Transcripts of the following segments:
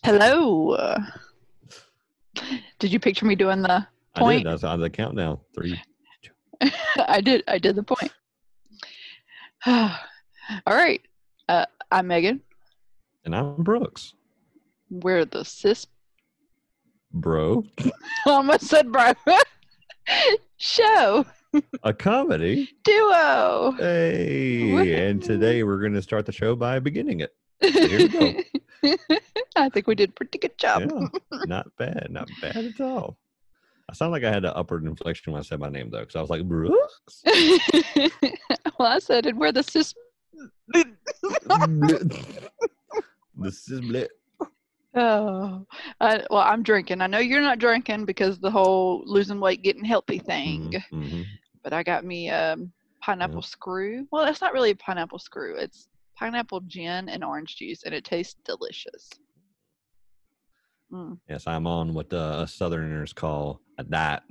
Hello. Did you picture me doing the point? I did. That's on the countdown. 3. I did the point. All right. I'm Megan. And I'm Brooks. We're the sis. Bro. I almost said bro. Show. A comedy. Duo. Hey. And today we're going to start the show by beginning it. So here we go. I think we did a pretty good job. Yeah, not bad. Not bad at all. I sound like I had an upward inflection when I said my name, though, because I was like, Brooks. Well, I said it. We're the sis. This is blit. Oh, well, I'm drinking. I know you're not drinking because the whole losing weight, getting healthy thing. Mm-hmm. But I got me pineapple screw. Well, it's not really a pineapple screw. It's pineapple gin and orange juice, and it tastes delicious. Yes, I'm on what the Southerners call a diet.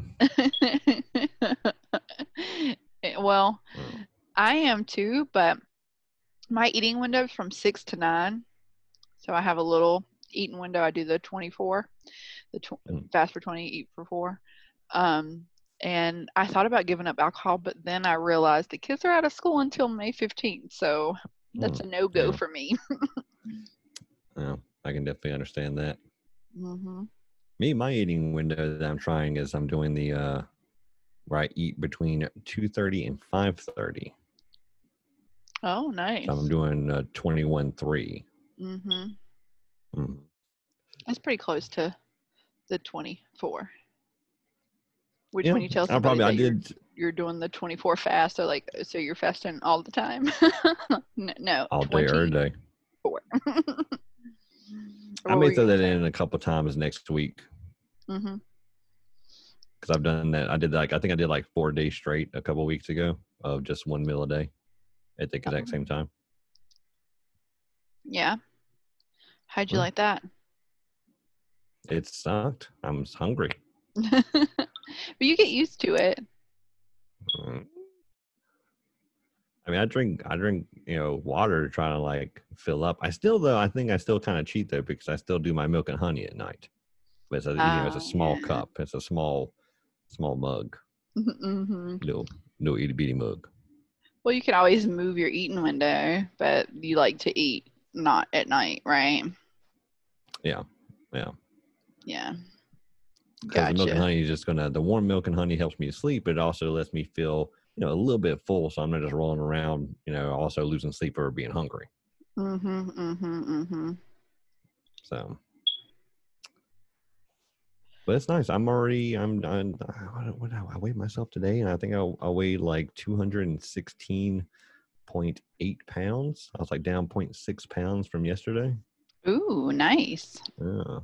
Well, I am too, but my eating window is from 6 to 9. So I have a little eating window. I do the 24, fast for 20, eat for 4. And I thought about giving up alcohol, but then I realized the kids are out of school until May 15th. So that's a no-go for me. Well, I can definitely understand that. Mm-hmm. My eating window that I'm trying is I'm doing the where I eat between 2:30 and 5:30. Oh, nice. So I'm doing 21-3. That's pretty close to the 24. Which when you tell somebody you're doing the 24 fast, they're like, so you're fasting all the time? No. All day, every day. 4. I may throw that in a couple times next week. Because I've done that. I think I did like 4 days straight a couple weeks ago of just one meal a day at the exact same time. Yeah. How'd you like that? It sucked. I'm hungry. But you get used to it. I mean, I drink, water to try to like fill up. I think I still kind of cheat though, because I still do my milk and honey at night. But it's a small cup. It's a small mug. Little itty bitty mug. Well, you can always move your eating window, but you like to eat not at night, right? Yeah. Gotcha. The milk and honey is the warm milk and honey helps me to sleep, but it also lets me feel, a little bit full, so I'm not just rolling around, also losing sleep or being hungry. So, but it's nice. I weighed myself today, and I think I weighed like 216.8 pounds. I was like down 0.6 pounds from yesterday. Ooh, nice. Yeah.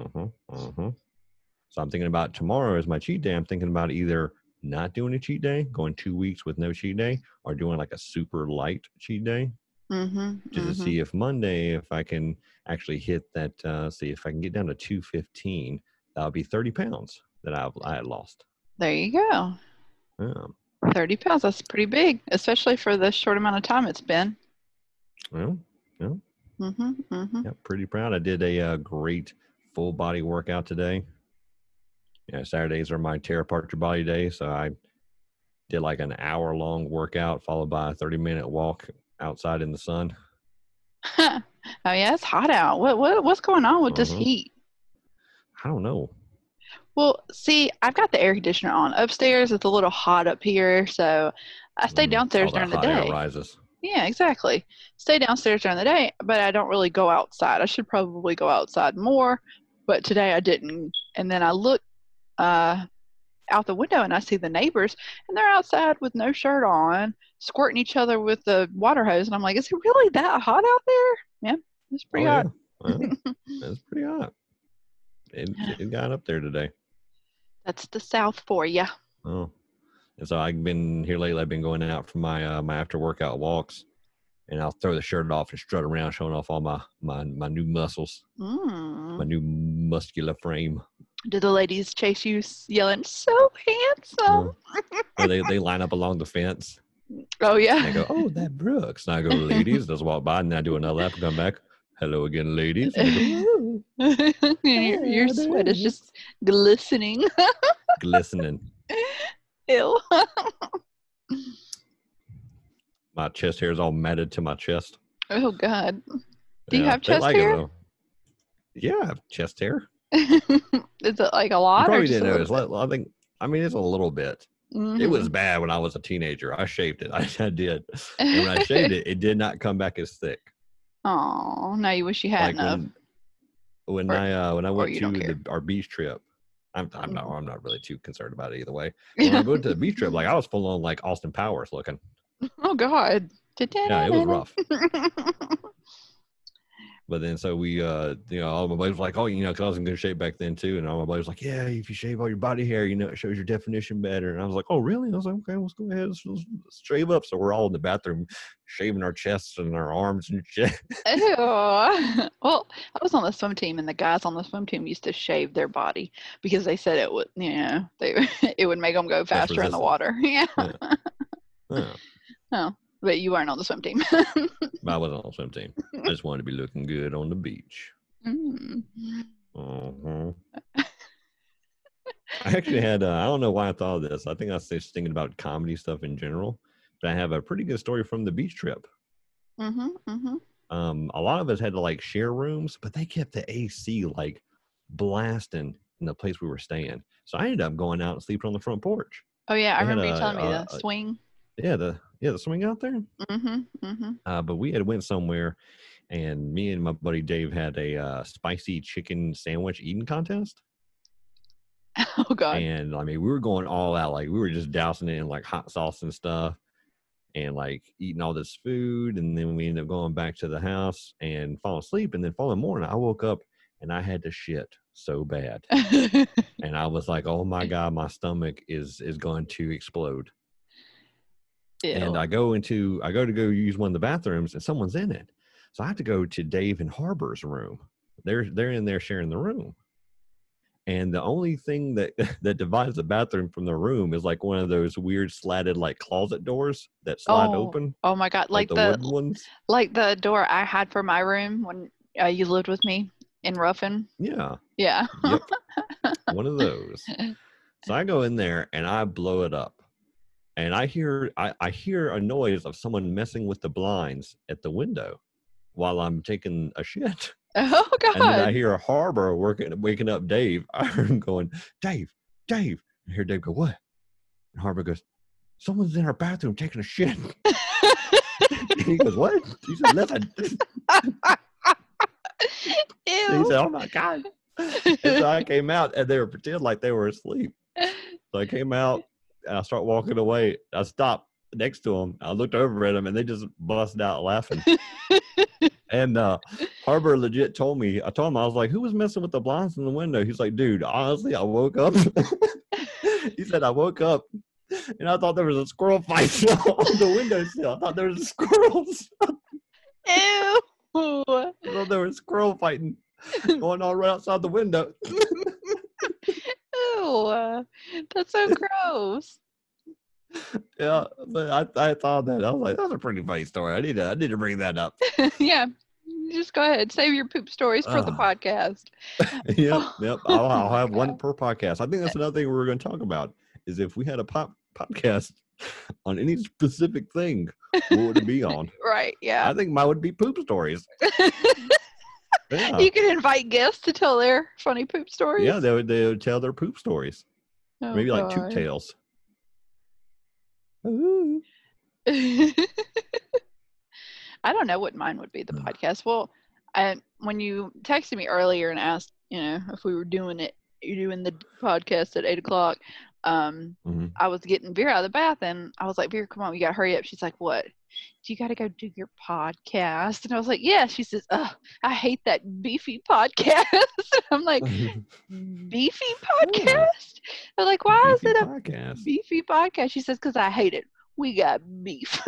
So I'm thinking about tomorrow as my cheat day. I'm thinking about either not doing a cheat day, going 2 weeks with no cheat day, or doing like a super light cheat day. Just to see if Monday, if I can actually hit that, see if I can get down to 215, that'll be 30 pounds that I had lost. There you go. Yeah. 30 pounds, that's pretty big, especially for the short amount of time it's been. Well, yeah. Yeah, pretty proud. I did a great full body workout today. Saturdays are my tear apart your body day, so I did like an hour-long workout followed by a 30-minute walk outside in the sun. Oh yeah, it's hot out. What's going on with this heat? I don't know. Well, see, I've got the air conditioner on upstairs. It's a little hot up here, so I stay downstairs during the day. Hot air rises. Yeah, exactly. Stay downstairs during the day, but I don't really go outside. I should probably go outside more, but today I didn't. And then I look out the window and I see the neighbors, and they're outside with no shirt on, squirting each other with the water hose. And I'm like, is it really that hot out there? Yeah, it's pretty hot. Yeah. Well, it's pretty hot. It got up there today. That's the South for you. Oh. And so I've been here lately. I've been going out for my my after workout walks, and I'll throw the shirt off and strut around, showing off all my new muscles, my new muscular frame. Do the ladies chase you, yelling, "So handsome"? Or they line up along the fence. Oh yeah. And I go, "Oh, that Brooks." And I go, "Ladies," just walk by, and I do another lap and come back. hello again, ladies. Your sweat is just glistening. Glistening. Ew. My chest hair is all matted to my chest. Oh, God. Do you have chest hair? It, though. Yeah, I have chest hair. Is it like a lot? You probably didn't notice. I think, it's a little bit. Mm-hmm. It was bad when I was a teenager. I shaved it. I did. And when I shaved it, it did not come back as thick. Oh, now you wish you hadn't. Like when I went to our beach trip, I'm not really too concerned about it either way. When I went to the beach trip, like I was full on like Austin Powers looking. Oh God. Yeah, it was rough. But then so we all my buddies were like, oh, because I was in good shape back then too, and all my buddies were like, yeah, if you shave all your body hair, it shows your definition better. And I was like, oh really? I was like, okay, let's go ahead, let's shave up. So we're all in the bathroom shaving our chests and our arms and shit. Ew. Well, I was on the swim team, and the guys on the swim team used to shave their body because they said it would, it would make them go faster in the water. Yeah. Oh, but you weren't on the swim team. I wasn't on the swim team. I just wanted to be looking good on the beach. Mm. Uh-huh. I actually had, I don't know why I thought of this. I think I was just thinking about comedy stuff in general. But I have a pretty good story from the beach trip. Mm-hmm, mm-hmm. A lot of us had to like share rooms, but they kept the AC like blasting in the place we were staying. So I ended up going out and sleeping on the front porch. Oh yeah, I remember you telling me the swing. Yeah, the swing out there. Mm-hmm, mm-hmm. But we had went somewhere, and me and my buddy Dave had a spicy chicken sandwich eating contest. Oh God! And I mean, we were going all out. Like we were just dousing it in like hot sauce and stuff, and like eating all this food. And then we ended up going back to the house and falling asleep. And then following morning, I woke up and I had to shit so bad, and I was like, "Oh my God, my stomach is going to explode." Ew. And I go to go use one of the bathrooms, and someone's in it. So I have to go to Dave and Harbor's room. They're in there sharing the room. And the only thing that divides the bathroom from the room is like one of those weird slatted like closet doors that slide open. Oh my God. Like the wooden ones. Like the door I had for my room when you lived with me in Ruffin. Yeah. Yeah. Yep. One of those. So I go in there and I blow it up. And I hear a noise of someone messing with the blinds at the window while I'm taking a shit. Oh God! And then I hear a Harbor waking up Dave. I heard him going, Dave. And I hear Dave go, what? And Harbor goes, someone's in our bathroom taking a shit. And he goes, what? He said, listen. Ew. He said, oh my God. And so I came out and they were pretending like they were asleep. So I came out and I start walking away. I stopped next to them. I looked over at them and they just busted out laughing. And Harbor legit told me, I told him, I was like, who was messing with the blinds in the window? He's like, dude, honestly, I woke up. He said, I woke up and I thought there was a squirrel fight on the windowsill. I thought there was squirrels. Ew. I thought there was squirrel fighting going on right outside the window. Ew. That's so gross. Yeah, but I thought that. I was like, that's a pretty funny story. I need to bring that up. Yeah. Just go ahead. Save your poop stories for the podcast. Yep. I'll have one per podcast. I think that's another thing we were going to talk about is if we had a podcast on any specific thing, what would it be on? Right, yeah. I think mine would be poop stories. Yeah. You can invite guests to tell their funny poop stories. Yeah, they would tell their poop stories. Oh, maybe God. Like Toot Tales. I don't know what mine would be, the podcast. Well, when you texted me earlier and asked, if we were doing the podcast at 8:00, I was getting Vera out of the bath and I was like, Vera, come on, we got to hurry up. She's like, what? Do you got to go do your podcast? And I was like, yeah. She says, I hate that beefy podcast. I'm like, beefy podcast? Yeah. I'm like, why is it a podcast? Beefy podcast? She says, because I hate it. We got beef.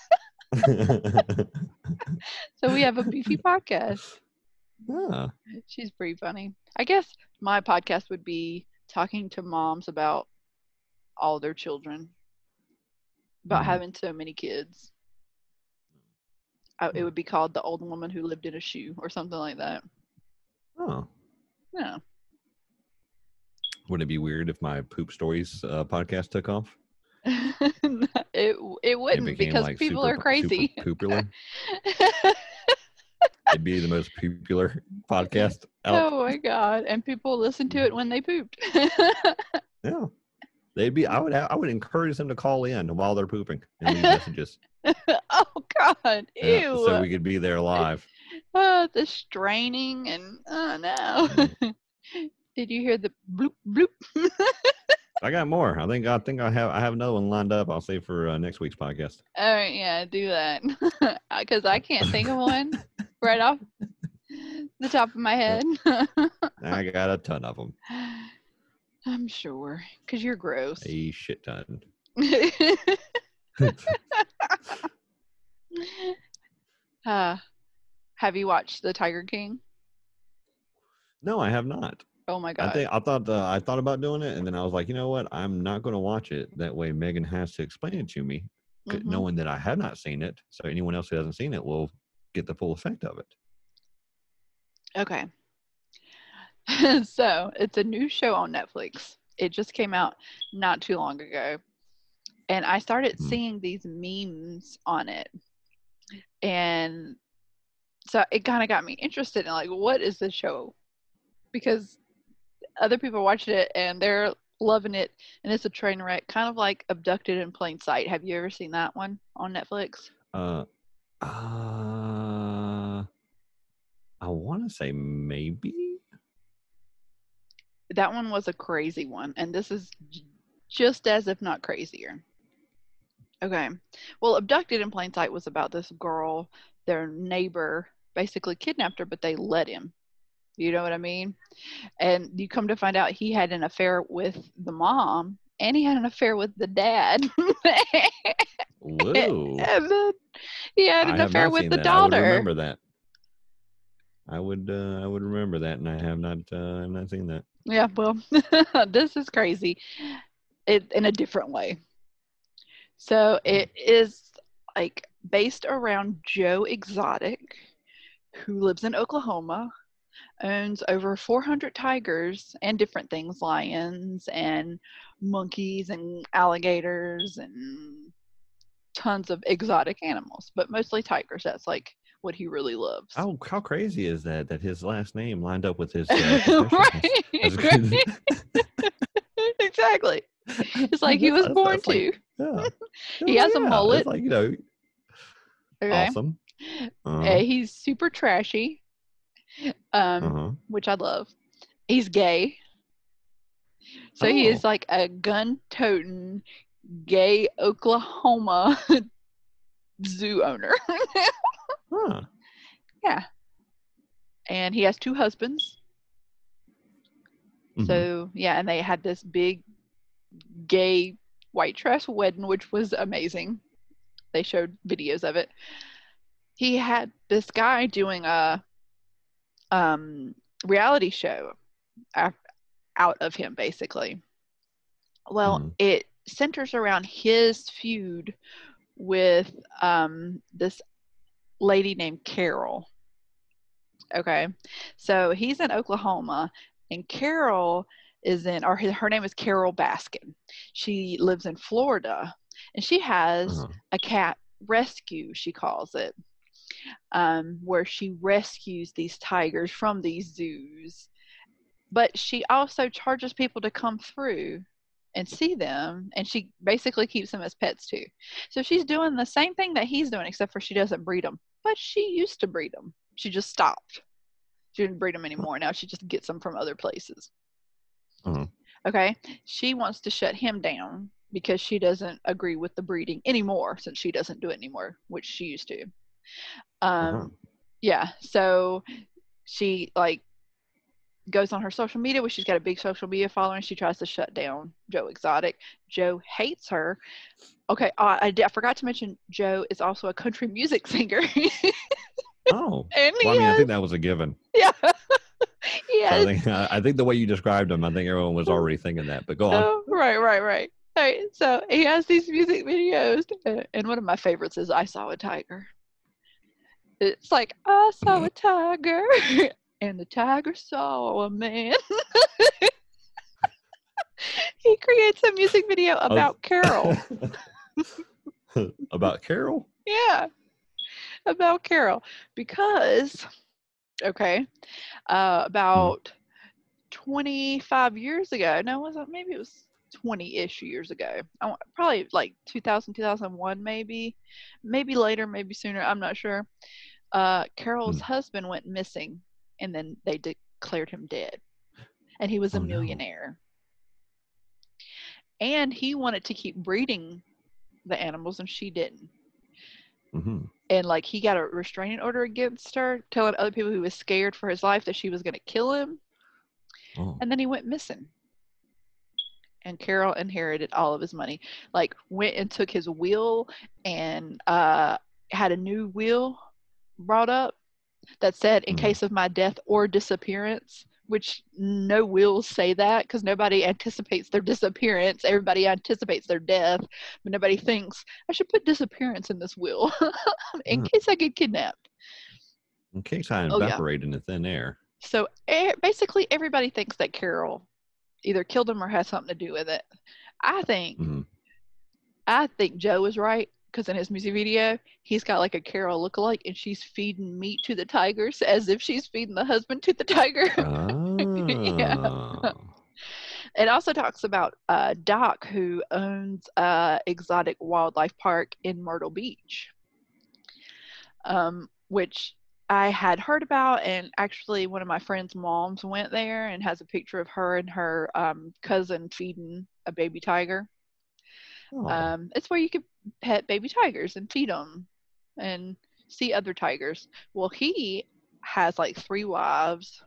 So we have a beefy podcast. Yeah. She's pretty funny. I guess my podcast would be talking to moms about all their children, about having so many kids. It would be called The Old Woman Who Lived in a Shoe or something like that. Oh. Yeah. Would it be weird if my Poop Stories podcast took off? It wouldn't, because like people are crazy. Super popular. It'd be the most popular podcast out. Oh my God. And people listen to it when they pooped. Yeah. I would encourage them to call in while they're pooping and leave messages. Oh God. Ew. Yeah, so we could be there live. The straining and no. Did you hear the bloop bloop? I got more. I think I have another one lined up. I'll save for next week's podcast. Oh yeah, do that. Because I can't think of one right off the top of my head. I got a ton of them. I'm sure, because you're gross. A shit ton. Have you watched The Tiger King? No, I have not. Oh my God. I thought about doing it, and then I was like, you know what? I'm not going to watch it. That way Megan has to explain it to me, knowing that I have not seen it. So anyone else who hasn't seen it will get the full effect of it. Okay. So it's a new show on Netflix. It just came out not too long ago. And I started seeing these memes on it. And so it kind of got me interested in, like, what is this show? Because other people watched it and they're loving it, and it's a train wreck, kind of like Abducted in Plain Sight. Have you ever seen that one on Netflix? I want to say maybe. That one was a crazy one, and this is just as, if not crazier. Okay. Well, Abducted in Plain Sight was about this girl, their neighbor basically kidnapped her, but they let him. You know what I mean? And you come to find out he had an affair with the mom, and he had an affair with the dad. Whoa. And then he had an affair with the daughter. I would remember that. I would remember that, and I have not seen that. Yeah, well, this is crazy. It in a different way. So it is like based around Joe Exotic, who lives in Oklahoma, owns over 400 tigers and different things, lions and monkeys and alligators and tons of exotic animals, but mostly tigers. That's like what he really loves. Oh, how crazy is that his last name lined up with his right. Exactly. It's like he was born to. Yeah. He has a mullet. It's like, okay. Awesome. He's super trashy, which I love. He's gay. So he is like a gun-toting, gay Oklahoma zoo owner. Huh. Yeah. And he has 2 husbands. So, yeah, and they had this big gay white trash wedding, which was amazing. They showed videos of it. He had this guy doing a reality show out of him, basically. Well, it centers around his feud with this lady named Carol. Okay. So he's in Oklahoma, and Carol is her name is Carol Baskin. She lives in Florida, and she has a cat rescue, she calls it, where she rescues these tigers from these zoos. But she also charges people to come through and see them, and she basically keeps them as pets too. So she's doing the same thing that he's doing, except for she doesn't breed them. But she used to breed them. She just stopped. She didn't breed them anymore. Now she just gets them from other places. Okay. She wants to shut him down because she doesn't agree with the breeding anymore, since she doesn't do it anymore, which she used to. Yeah. So she goes on her social media, where she's got a big social media following. She tries to shut down Joe Exotic. Joe hates her. Okay. I forgot to mention Joe is also a country music singer. Oh, I think that was a given. Yeah. Yeah. I think the way you described him, I think everyone was already thinking that, but go on. Right. All right. So he has these music videos, and one of my favorites is I Saw a Tiger. It's like, I saw a tiger and the tiger saw a man. He creates a music video about Carol. About Carol? Yeah, about Carol. Because, okay, about 25 years ago, no, maybe it was 20-ish years ago. Probably like 2000, 2001, maybe later, maybe sooner. I'm not sure. Carol's husband went missing, and then they declared him dead. And he was a millionaire. No. And he wanted to keep breeding the animals, and she didn't. Mm-hmm. And like he got a restraining order against her, telling other people he was scared for his life that she was going to kill him. Oh. And then he went missing. And Carol inherited all of his money. Like went and took his will and had a new will brought up that said, in case of my death or disappearance, which no wills say that because nobody anticipates their disappearance. Everybody anticipates their death, but nobody thinks I should put disappearance in this will in case I get kidnapped. In case I evaporate into thin air. So basically everybody thinks that Carol either killed him or has something to do with it. I think Joe is right. Because in his music video, he's got like a Carol lookalike, and she's feeding meat to the tigers as if she's feeding the husband to the tiger. Yeah. It also talks about Doc, who owns Exotic Wildlife Park in Myrtle Beach, which I had heard about, and actually one of my friend's moms went there and has a picture of her and her cousin feeding a baby tiger. It's where you could pet baby tigers and feed them and see other tigers. Well, he has like 3 wives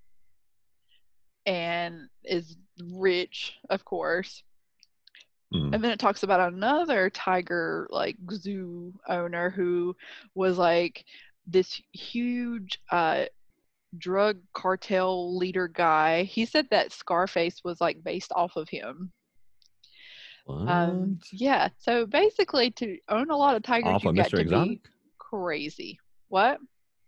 and is rich, of course. And then it talks about another tiger like zoo owner who was like this huge drug cartel leader guy. He said that Scarface was like based off of him. Yeah, so basically to own a lot of tigers, you got to be crazy. What?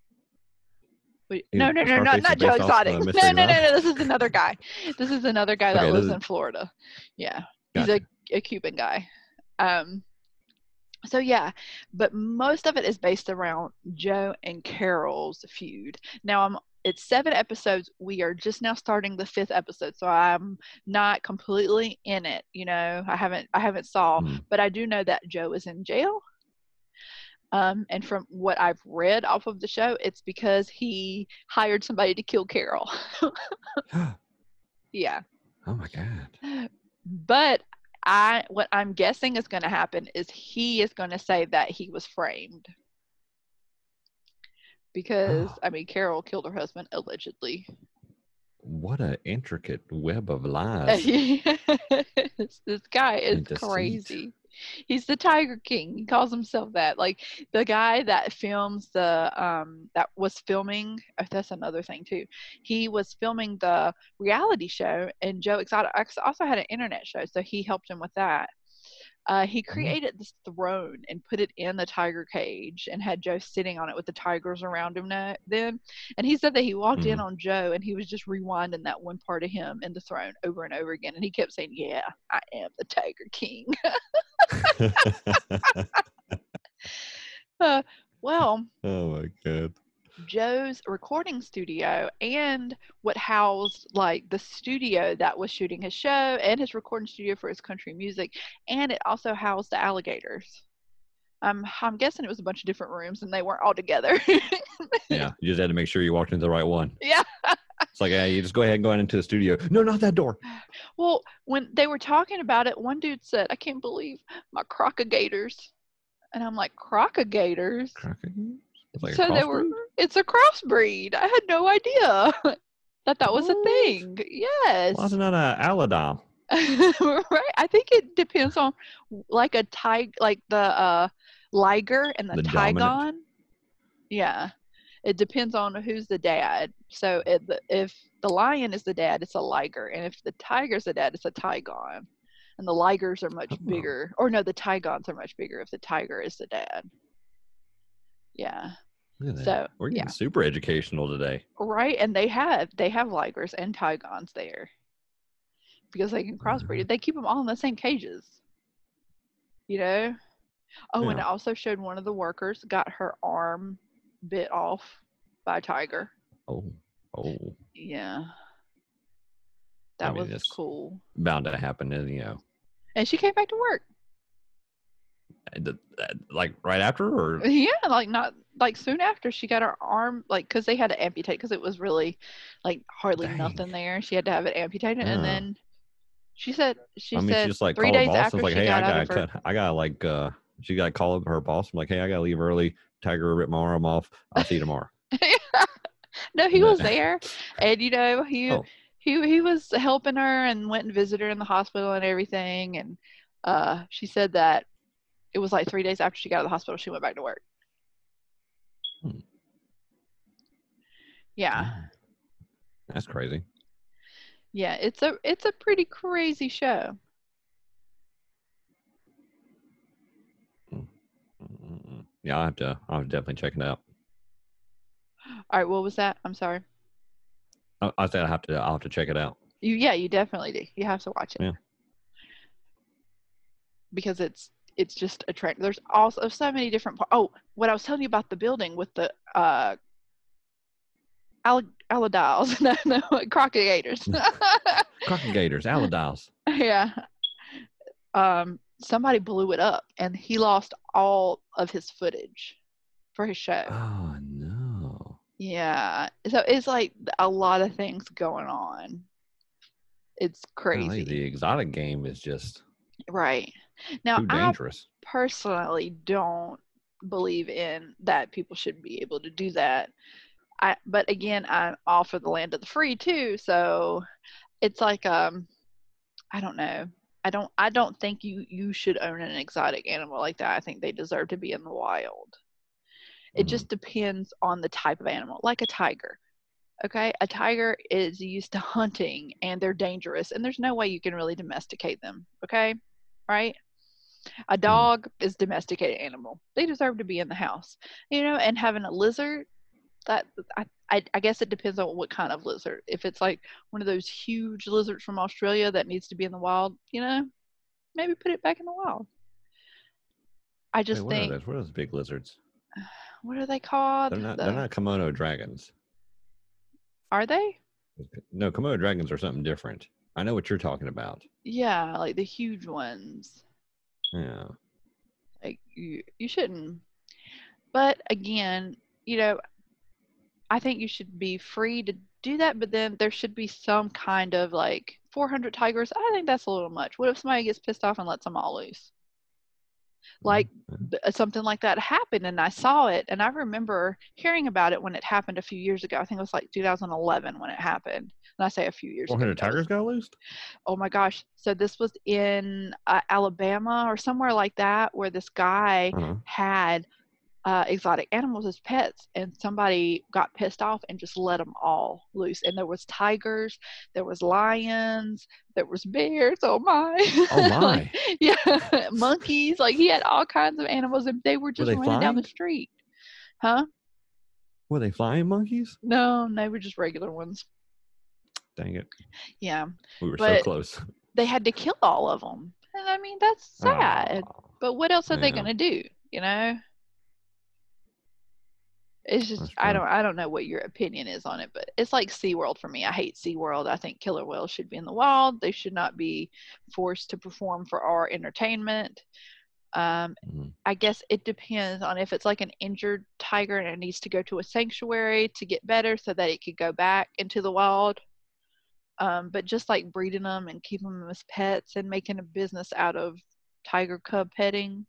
No, not Joe Exotic. No, this is another guy. This is another guy that lives in Florida. Yeah, he's a Cuban guy. So yeah, but most of it is based around Joe and Carol's feud. Now it's 7 episodes. We are just now starting the 5th episode, so I'm not completely in it. You know, I haven't saw, but I do know that Joe is in jail. And from what I've read off of the show, it's because he hired somebody to kill Carol. Yeah. Oh my God. But what I'm guessing is going to happen is he is going to say that he was framed. Because, I mean, Carol killed her husband, allegedly. What an intricate web of lies. This guy is crazy. He's the Tiger King. He calls himself that. Like, the guy that films that was filming, that's another thing, too. He was filming the reality show, and Joe Exotic also had an internet show, so he helped him with that. He created this throne and put it in the tiger cage and had Joe sitting on it with the tigers around him then. And he said that he walked in on Joe and he was just rewinding that one part of him in the throne over and over again. And he kept saying, yeah, I am the Tiger King. Well. Oh, my God. Joe's recording studio and what housed like the studio that was shooting his show and his recording studio for his country music, and it also housed the alligators. I'm guessing it was a bunch of different rooms and they weren't all together. Yeah, you just had to make sure you walked into the right one. Yeah. It's like, you just go ahead and go into the studio. No, not that door. Well, when they were talking about it, one dude said, I can't believe my crocogators. And I'm like, crocogators? Crocogators? Like it's a crossbreed. I had no idea that was a thing. Yes. Why isn't that an Aladom? Right. I think it depends on like a like the liger and the tigon. Dominant. Yeah. It depends on who's the dad. So if the lion is the dad, it's a liger, and if the tiger's the dad, it's a tigon. And the ligers are much bigger. Or no, the tigons are much bigger if the tiger is the dad. Yeah. Look at that. So We're getting super educational today. Right, and they have ligers and Tigons there because they can crossbreed. They keep them all in the same cages. You know? Oh, and it also showed one of the workers got her arm bit off by a tiger. Oh. Yeah. That was cool. Bound to happen, you know. And she came back to work. Like right after, or yeah, not soon after she got her arm, because they had to amputate because it was really hardly nothing there. She had to have it amputated, and then she said she just 3 days after she got out of her. I gotta she got to call up her boss. I'm like, hey, I gotta leave early. Tiger ripped my arm off. I'll see you tomorrow. No, he was there, and he was helping her and went and visited her in the hospital and everything. And she said that it was 3 days after she got out of the hospital, she went back to work. Yeah. That's crazy. Yeah, it's a pretty crazy show. Yeah, I'll definitely check it out. All right, what was that? I'm sorry. I said I'll have to check it out. You definitely do. You have to watch it. Yeah. Because it's just a trend. There's also so many different what I was telling you about the building with the Allodials. no, Crocodiles. Crocodiles, Allodials. Yeah. Somebody blew it up and he lost all of his footage for his show. Oh no. Yeah. So it's a lot of things going on. It's crazy. The exotic game is just right. Now, too dangerous. I personally don't believe in that people should be able to do that. But again, I'm all for the land of the free too. So it's I don't know. I don't think you should own an exotic animal like that. I think they deserve to be in the wild. It just depends on the type of animal, like a tiger. Okay, a tiger is used to hunting and they're dangerous and there's no way you can really domesticate them. Okay, right? A dog is a domesticated animal. They deserve to be in the house, and having a lizard, that I guess it depends on what kind of lizard. If it's one of those huge lizards from Australia that needs to be in the wild, maybe put it back in the wild. I just think. What are those big lizards? What are they called? They're not Komodo dragons. Are they? No, Komodo dragons are something different. I know what you're talking about. Yeah, the huge ones. Yeah. You shouldn't. But again, I think you should be free to do that, but then there should be some kind of 400 tigers. I think that's a little much. What if somebody gets pissed off and lets them all loose? Something like that happened and I saw it and I remember hearing about it when it happened a few years ago. I think it was 2011 when it happened. And I say a few years 400 tigers got loosed? Oh my gosh. So this was in Alabama or somewhere like that where this guy had exotic animals as pets and somebody got pissed off and just let them all loose. And there was tigers, there was lions, there was bears. Oh my. Yeah. Monkeys. He had all kinds of animals and they were just running down the street. Huh? Were they flying monkeys? No, they were just regular ones. Dang it. Yeah. We were so close. They had to kill all of them. And I mean, that's sad. But what else are they going to do? It's just I don't know what your opinion is on it, but it's like SeaWorld for me. I hate SeaWorld. I think killer whales should be in the wild. They should not be forced to perform for our entertainment. I guess it depends on if it's an injured tiger and it needs to go to a sanctuary to get better so that it could go back into the wild. But just breeding them and keeping them as pets and making a business out of tiger cub petting,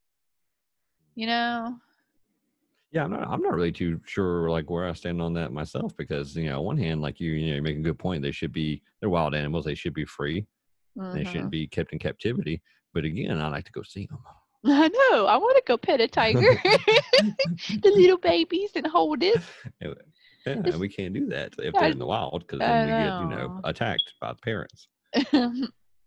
Yeah, I'm not really too sure where I stand on that myself because on one hand, you make a good point. They're wild animals. They should be free. They shouldn't be kept in captivity. But again, I like to go see them. I know. I want to go pet a tiger, the little babies, and hold it. Yeah, we can't do that if they're in the wild because then we get attacked by the parents.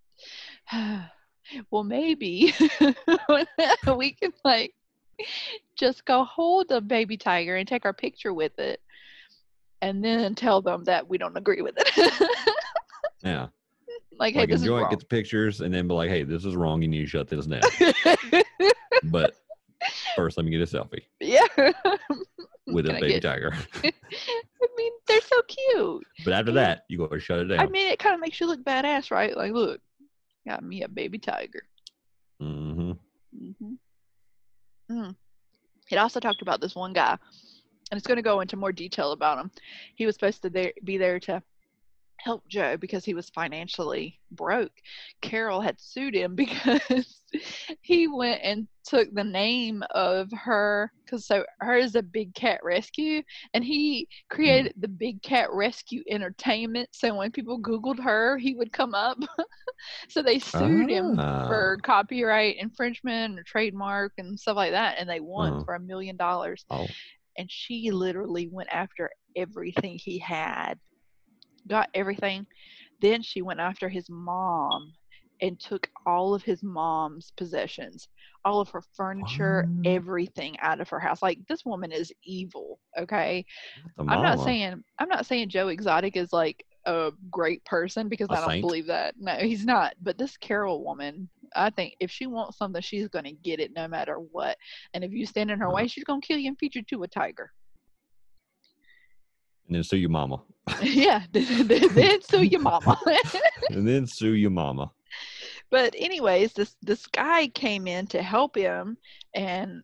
Well, maybe we can just go hold the baby tiger and take our picture with it, and then tell them that we don't agree with it. Yeah. Like, hey, this enjoy is it, wrong. get the pictures, and then be like, hey, this is wrong. You need to shut this down. But first, let me get a selfie. Yeah. With a baby tiger. I mean, they're so cute. But after that, you go to shut it down. I mean, it kind of makes you look badass, right? Like, look, got me a baby tiger. Mm-hmm. Mm-hmm. It also talked about this one guy, and it's going to go into more detail about him. He was supposed to be there to help Joe because he was financially broke. Carol had sued him because he went and took the name of her, because so her is a Big Cat Rescue, and he created the Big Cat Rescue Entertainment, so when people Googled her, he would come up. So they sued him for copyright infringement or trademark and stuff like that, and they won for $1 million. Oh. And she literally went after everything he had. Got everything. Then she went after his mom and took all of his mom's possessions, all of her furniture, everything out of her house. Like, this woman is evil, okay? I'm not saying Joe Exotic is like a great person, because I don't believe that. No, he's not. But this Carol woman, I think if she wants something, she's going to get it no matter what. And if you stand in her way, she's going to kill you and feed you to a tiger. And then sue your mama. Yeah, then sue your mama. And then sue your mama. But anyways, this guy came in to help him, and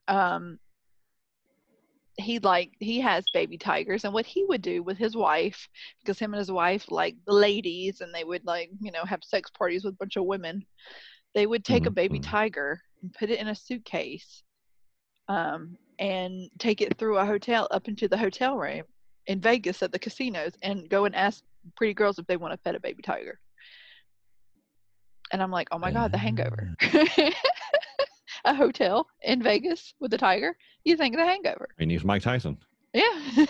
he has baby tigers, and what he would do with his wife, because him and his wife like the ladies, and they would have sex parties with a bunch of women, they would take a baby tiger and put it in a suitcase, and take it through a hotel up into the hotel room in Vegas at the casinos, and go and ask pretty girls if they want to pet a baby tiger. And I'm like, oh my God, The Hangover. A hotel in Vegas with a tiger. You think The Hangover. And he's Mike Tyson. Yeah.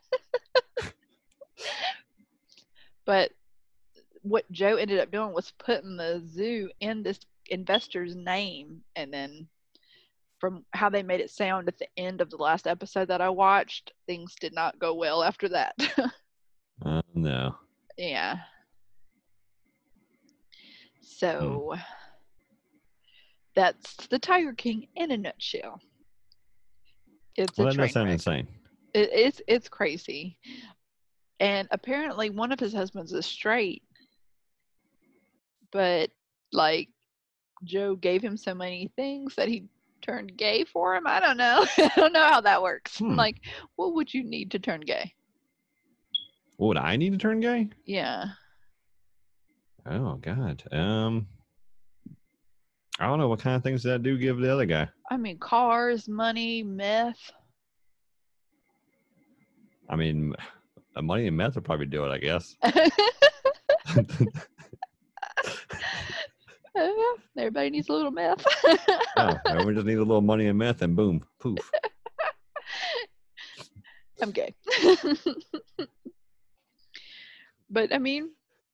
But what Joe ended up doing was putting the zoo in this investor's name, and then from how they made it sound at the end of the last episode that I watched, things did not go well after that. No. Yeah. So that's the Tiger King in a nutshell. That does sound insane. It's crazy. And apparently one of his husbands is straight, but like Joe gave him so many things that he turned gay for him. I don't know. I don't know how that works. Like, what would you need to turn gay? What would I need to turn gay? Yeah. Oh God. I don't know what kind of things that do give the other guy. I mean, cars, money, meth. I mean, money and meth would probably do it, I guess. Everybody needs a little meth. Everyone just needs a little money and meth, and boom, poof. I'm gay. But I mean,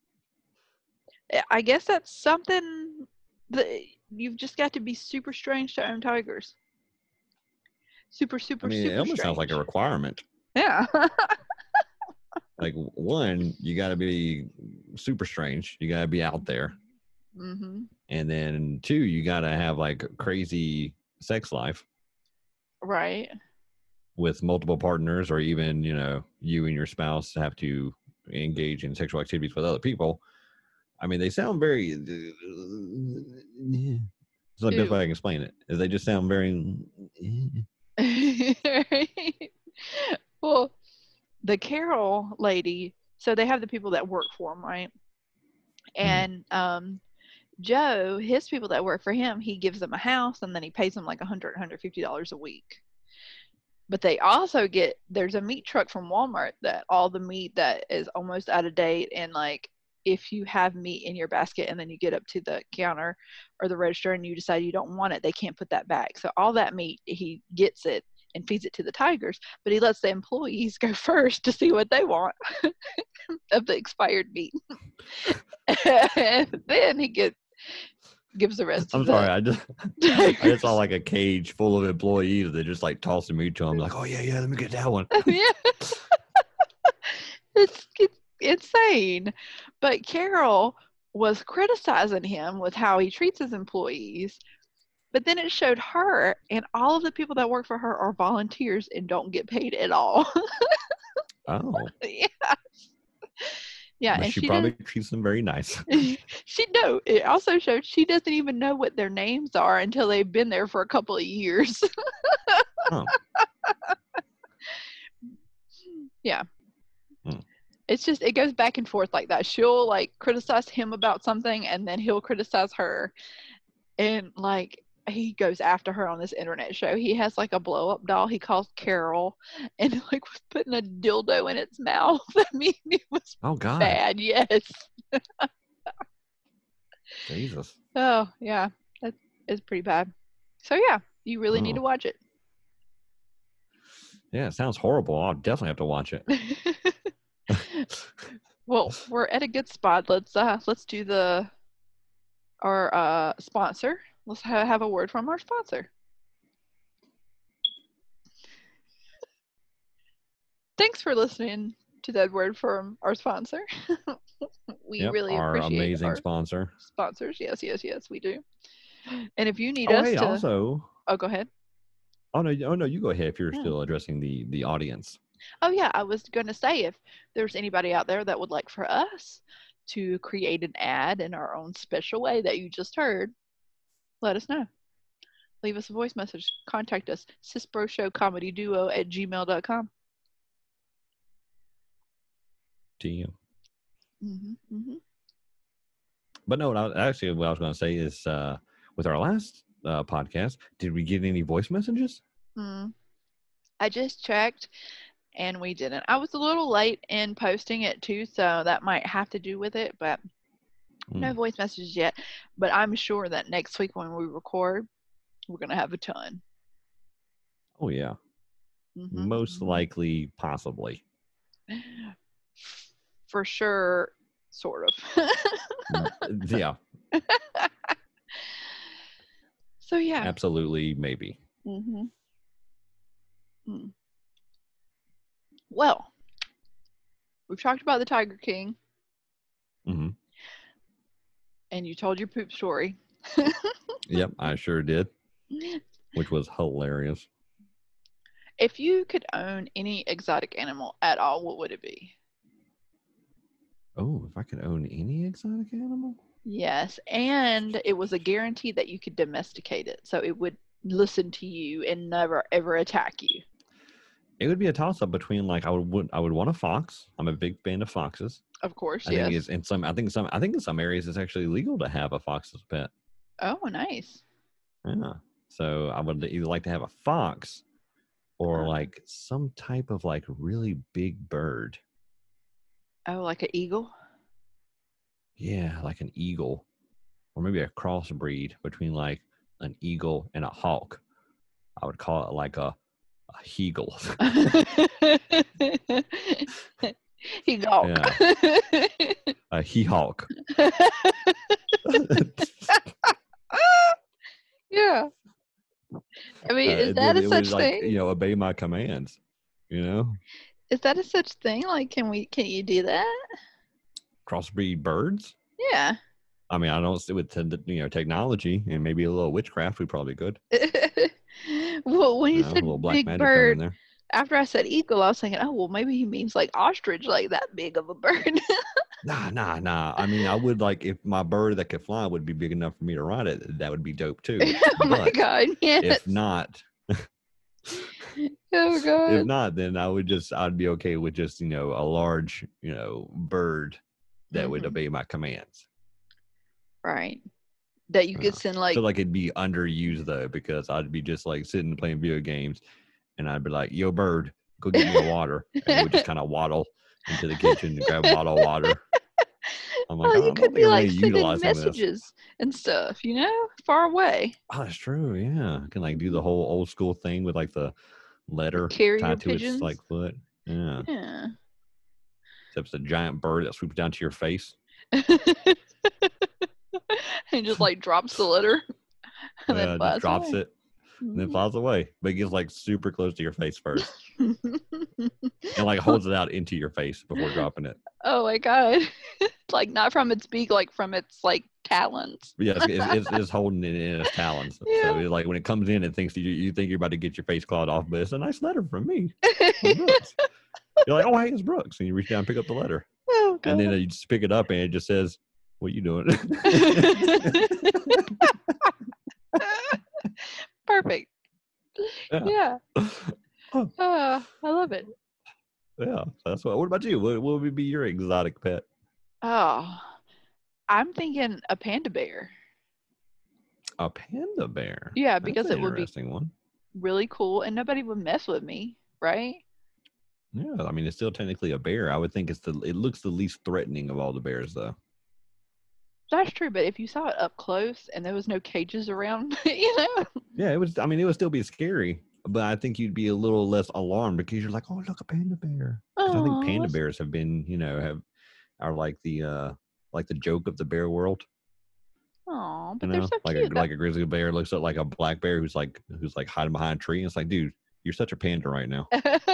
I guess that's something that you've just got to be super strange to own tigers. Super it almost sounds like a requirement. Yeah. Like, one, you got to be super strange. You got to be out there. Mm-hmm. And then 2, you got to have like crazy sex life. Right. With multiple partners, or even, you and your spouse have to engage in sexual activities with other people. I mean, they sound very. It's the best way I can explain it. Is they just sound very. Well, the Carol lady. So they have the people that work for him, right? And Joe, his people that work for him, he gives them a house, and then he pays them like $150 a week. But they also there's a meat truck from Walmart that all the meat that is almost out of date, and like if you have meat in your basket and then you get up to the counter or the register and you decide you don't want it, they can't put that back. So all that meat, he gets it and feeds it to the tigers, but he lets the employees go first to see what they want of the expired meat. And then he gets gives the rest to I'm the sorry. I just tigers. saw like a cage full of employees that just like tossing meat to him. Like, oh yeah, let me get that one. Yeah. It's insane. But Carol was criticizing him with how he treats his employees. But then it showed her, and all of the people that work for her are volunteers and don't get paid at all. Oh. Yeah. Yeah, But and she she probably does. treats them very nice. It also showed she doesn't even know what their names are until they've been there for a couple of years. Oh. Yeah. It's just, it goes back and forth like that. She'll like criticize him about something, and then he'll criticize her. And like, he goes after her on this internet show. He has like a blow up doll he calls Carol, and like was putting a dildo in its mouth. I mean, it was God. bad. Yes. Jesus. Oh yeah, that is pretty bad. So yeah, you really need to watch it. Yeah, it sounds horrible. I'll definitely have to watch it. Well, we're at a good spot. Let's do our sponsor. Let's have a word from our sponsor. Thanks for listening to that word from our sponsor. We really our appreciate amazing our sponsor. sponsors. Yes, we do. And if you need oh, us hey, to, also. Oh, go ahead. Oh no, you go ahead if you're still addressing the audience. Oh yeah, I was going to say, if there's anybody out there that would like for us to create an ad in our own special way that you just heard, let us know. Leave us a voice message. Contact us, cisbroshowcomedyduo@gmail.com. TM. Mm-hmm. But no, what I was going to say is, with our last podcast, did we get any voice messages? I just checked, and we didn't. I was a little late in posting it too, so that might have to do with it, but no voice messages yet. But I'm sure that next week when we record, we're going to have a ton. Oh, yeah. Most likely, possibly. For sure, sort of. Yeah. So, yeah. Absolutely, maybe. Well, we've talked about the Tiger King. And you told your poop story. Yep, I sure did. Which was hilarious. If you could own any exotic animal at all, what would it be? Oh, if I could own any exotic animal? Yes, and it was a guarantee that you could domesticate it, so it would listen to you and never ever attack you. It would be a toss-up between, like, I would want a fox. I'm a big fan of foxes. Of course, I think it's in some areas it's actually legal to have a fox as a pet. Oh, nice. Yeah. So I would either like to have a fox or like some type of like really big bird. Oh, like an eagle? Yeah, like an eagle. Or maybe a crossbreed between like an eagle and a hawk. I would call it like a heagle. He-hawk. Yeah. A he-hawk. Yeah. I mean, is that a such like, thing? Obey my commands, Is that a such thing? Like, can you do that? Crossbreed birds? Yeah. I mean, I don't see with technology and maybe a little witchcraft, we probably could. Well, when you said a little black big magic bird, in there. After I said eagle, I was thinking, oh, well, maybe he means like ostrich, like that big of a bird. Nah. I mean, I would like, if my bird that could fly would be big enough for me to ride it, that would be dope too. Oh my God, yes. If not, oh God. If not, then I'd be okay with just, a large, bird that would obey my commands. Right. That you could send like. I feel like it'd be underused though, because I'd be just like sitting playing video games and I'd be like, yo, bird, go get me a water. And it would just kind of waddle into the kitchen and grab a bottle of water. I'm like, you could be like sending messages and stuff, far away. Oh, that's true. Yeah. I can like do the whole old school thing with like the letter tied to its like foot. Yeah. Yeah. Except it's a giant bird that swoops down to your face. And just like drops the litter. And then just drops away. it. And then flies away. But it gets like super close to your face first. And like holds it out into your face before dropping it. Oh my god. Like not from its beak, like from its like talons. But yeah, it's holding it in its talons. Yeah. So it's like when it comes in, it thinks you think you're about to get your face clawed off, but it's a nice letter from me. You're like, oh, hey, it's Brooks. And you reach down and pick up the letter. Oh, God. And then you just pick it up and it just says, what are you doing? Perfect. Yeah. Oh. I love it. Yeah, that's what about you? What would be your exotic pet? Oh, I'm thinking a panda bear. A panda bear? Yeah, because that's it would be one. Really cool and nobody would mess with me, right? Yeah, I mean, it's still technically a bear. I would think it looks the least threatening of all the bears, though. That's true, but if you saw it up close and there was no cages around, you know? Yeah, it would still be scary, but I think you'd be a little less alarmed because you're like, oh, look, a panda bear. I think panda bears have been, are like the joke of the bear world. Oh, but they're so cute. Like a grizzly bear looks at like a black bear who's like hiding behind a tree. And it's like, dude, you're such a panda right now.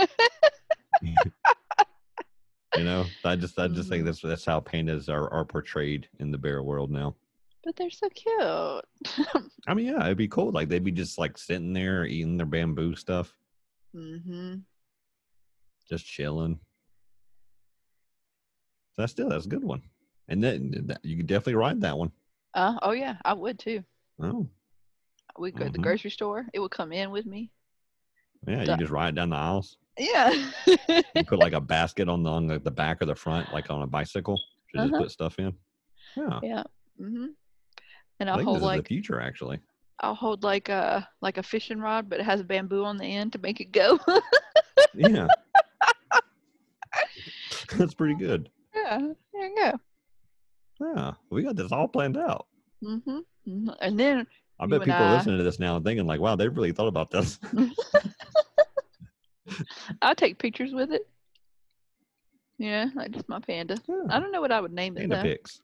I just think that's how pandas are portrayed in the bear world now. But they're so cute. I mean, yeah, it'd be cool. Like they'd be just like sitting there eating their bamboo stuff. Mm-hmm. Just chilling. So that's a good one. And then you could definitely ride that one. Oh yeah, I would too. Oh. We'd go to the grocery store. It would come in with me. Yeah, you just ride down the aisles. Yeah. You put like a basket on the back or the front, like on a bicycle. To just put stuff in. Yeah. Yeah. Mm-hmm. And I think this is the future, actually. I'll hold like a fishing rod, but it has bamboo on the end to make it go. Yeah. That's pretty good. Yeah. There you go. Yeah, we got this all planned out. Mm-hmm. Mm-hmm. And then I bet people are listening to this now and thinking like, wow, they really thought about this. I'll take pictures with it. Yeah, like just my panda. Yeah. I don't know what I would name it though. Panda pics.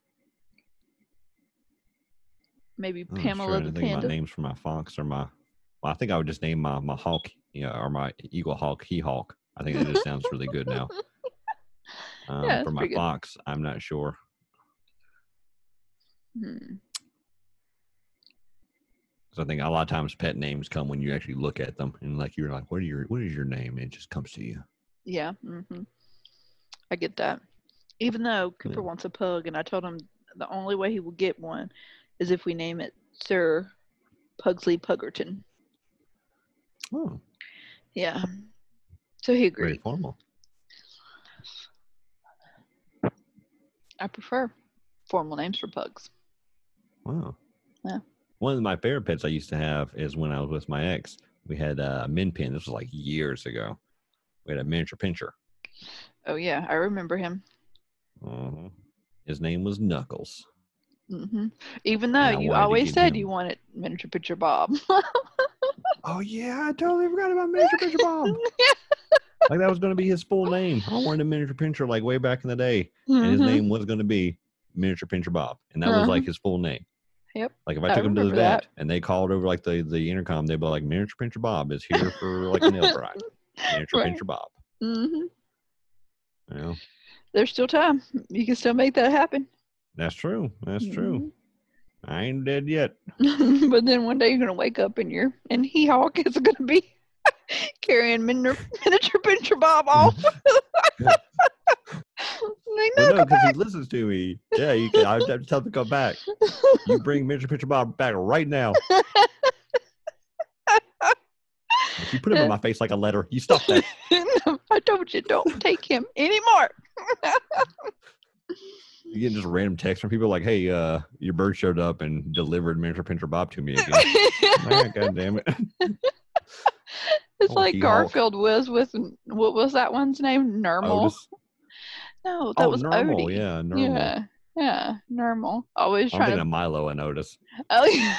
Maybe Pamela the panda. About names for my fox or my. Well, I think I would just name my hawk, or my eagle hawk, he hawk. I think that just sounds really good now. Yeah, for my fox, I'm not sure. Because I think a lot of times pet names come when you actually look at them and like you're like, what is your name? And it just comes to you. Yeah. Mm-hmm. I get that. Even though Cooper wants a pug, and I told him the only way he will get one is if we name it Sir Pugsley Puggerton. Oh. Yeah. So he agreed. Very formal. I prefer formal names for pugs. Wow. Yeah. One of my favorite pets I used to have is when I was with my ex. We had a min pin. This was like years ago. We had a miniature pinscher. Oh, yeah. I remember him. Uh-huh. His name was Knuckles. Mm-hmm. Even though you always said you wanted miniature pinscher Bob. Oh, yeah. I totally forgot about miniature pinscher Bob. Like that was going to be his full name. I wanted a miniature pinscher like way back in the day. And his name was going to be Miniature Pinscher Bob. And that was like his full name. Yep. Like if I took him to the vet and they called over like the intercom, they'd be like, Miniature Pinscher Bob is here for like a nail grind. Miniature Pinscher Bob. Mm-hmm. There's still time. You can still make that happen. That's true. That's true. I ain't dead yet. But then one day you're going to wake up and He-Hawk is going to be carrying miniature pinscher Bob off. No, because he listens to me. Yeah, I have to tell him to come back. You bring miniature pinscher Bob back right now. If you put him in my face like a letter, you stop that. I told you, don't take him anymore. You get just random texts from people like, hey, your bird showed up and delivered miniature pinscher Bob to me again. Man, God damn it. It's like Garfield was with, what was that one's name? Normal? Otis. No, that was Normal. Odie. Yeah, Normal. Yeah, Normal. Always I'm thinking of Milo and Otis. Oh, yeah.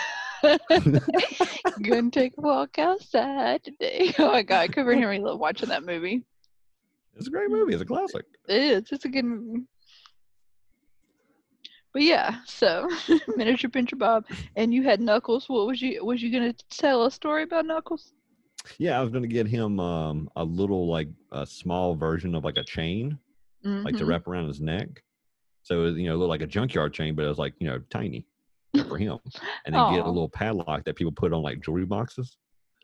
Gonna take a walk outside today. Oh my God, Cooper and Henry love watching that movie. It's a great movie. It's a classic. It is. It's a good movie. But yeah, so miniature Pinscher Bob, and you had Knuckles. What was you gonna tell a story about Knuckles? Yeah, I was gonna get him a little like a small version of like a chain, like to wrap around his neck. So it looked like a junkyard chain, but it was like tiny, for him. And then get a little padlock that people put on like jewelry boxes.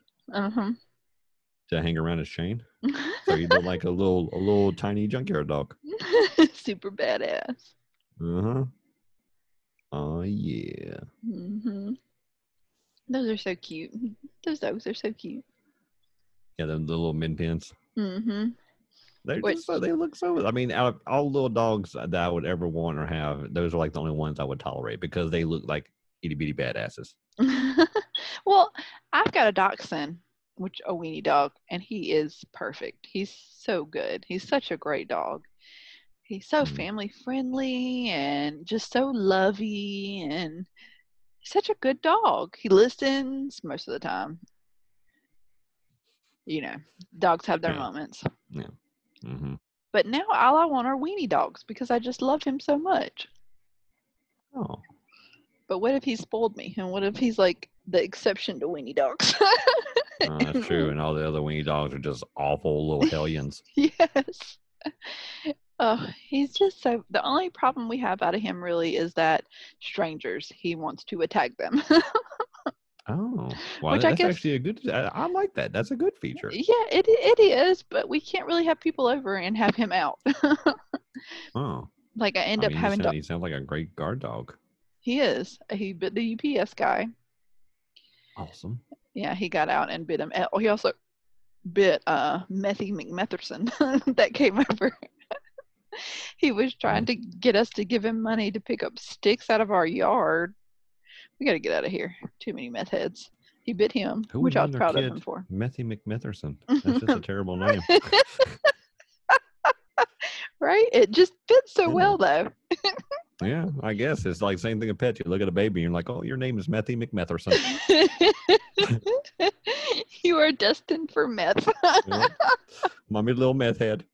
To hang around his chain. So he looked like a little tiny junkyard dog. Super badass. Oh yeah. Those are so cute. Those dogs are so cute. Yeah, the little min pins. They look so. I mean, out of all little dogs that I would ever want or have, those are like the only ones I would tolerate because they look like itty bitty badasses. Well, I've got a dachshund, which a weenie dog, and he is perfect. He's so good. He's such a great dog. He's so family friendly and just so lovey, and he's such a good dog. He listens most of the time. Dogs have their moments. Yeah. But now all I want are weenie dogs because I just love him so much. Oh. But what if he spoiled me? And what if he's like the exception to weenie dogs? That's true. And all the other weenie dogs are just awful little hellions. Yes. He's just so. The only problem we have out of him really is that strangers, he wants to attack them. Oh, well, that's actually a good. I like that. That's a good feature. Yeah, it is, but we can't really have people over and have him out. Oh. Like I end up having. He sounds like a great guard dog. He is. He bit the UPS guy. Awesome. Yeah, he got out and bit him. Oh, he also bit Methy McMetherson that came over. He was trying to get us to give him money to pick up sticks out of our yard. We got to get out of here. Too many meth heads. He bit him, which I was proud of him for. Methy McMetherson. That's just a terrible name. Right? It just fits so well, though. Yeah, I guess. It's like same thing a pet. You look at a baby and you're like, oh, your name is Methy McMetherson. You are destined for meth. Yep. Mommy, little meth head.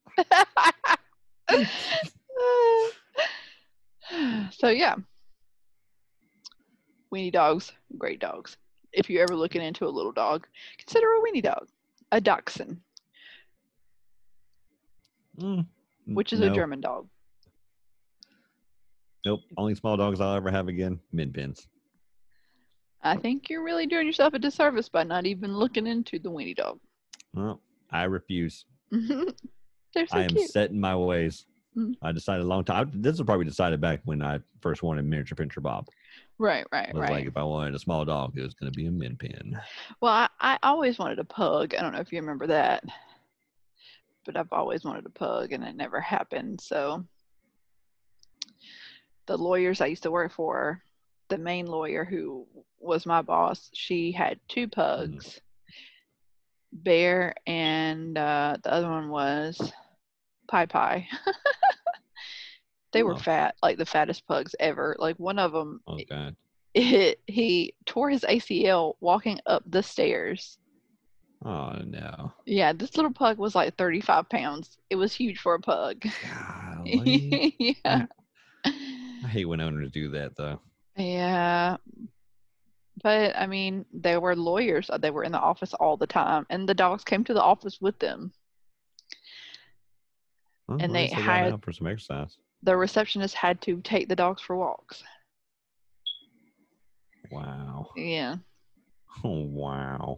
So, yeah. Weenie dogs, great dogs. If you're ever looking into a little dog, consider a weenie dog, a dachshund, which is a German dog. Nope. Only small dogs I'll ever have again, min pins. I think you're really doing yourself a disservice by not even looking into the weenie dog. Well, I refuse. They're so I am cute. set in my ways. I decided a long time. This was probably decided back when I first wanted miniature Pinscher Bob. Right. Like if I wanted a small dog, it was going to be a min pin. Well, I always wanted a pug. I don't know if you remember that, but I've always wanted a pug, and it never happened. So the lawyers I used to work for, the main lawyer who was my boss, she had 2 pugs, Bear, and the other one was Pie. They were fat, like the fattest pugs ever. Like one of them, he tore his ACL walking up the stairs. Oh no! Yeah, this little pug was like 35 pounds. It was huge for a pug. Yeah. I hate when owners do that, though. Yeah. But, I mean, they were lawyers. They were in the office all the time. And the dogs came to the office with them. And they hired out for some exercise. The receptionist had to take the dogs for walks. Wow. Yeah. Oh, wow.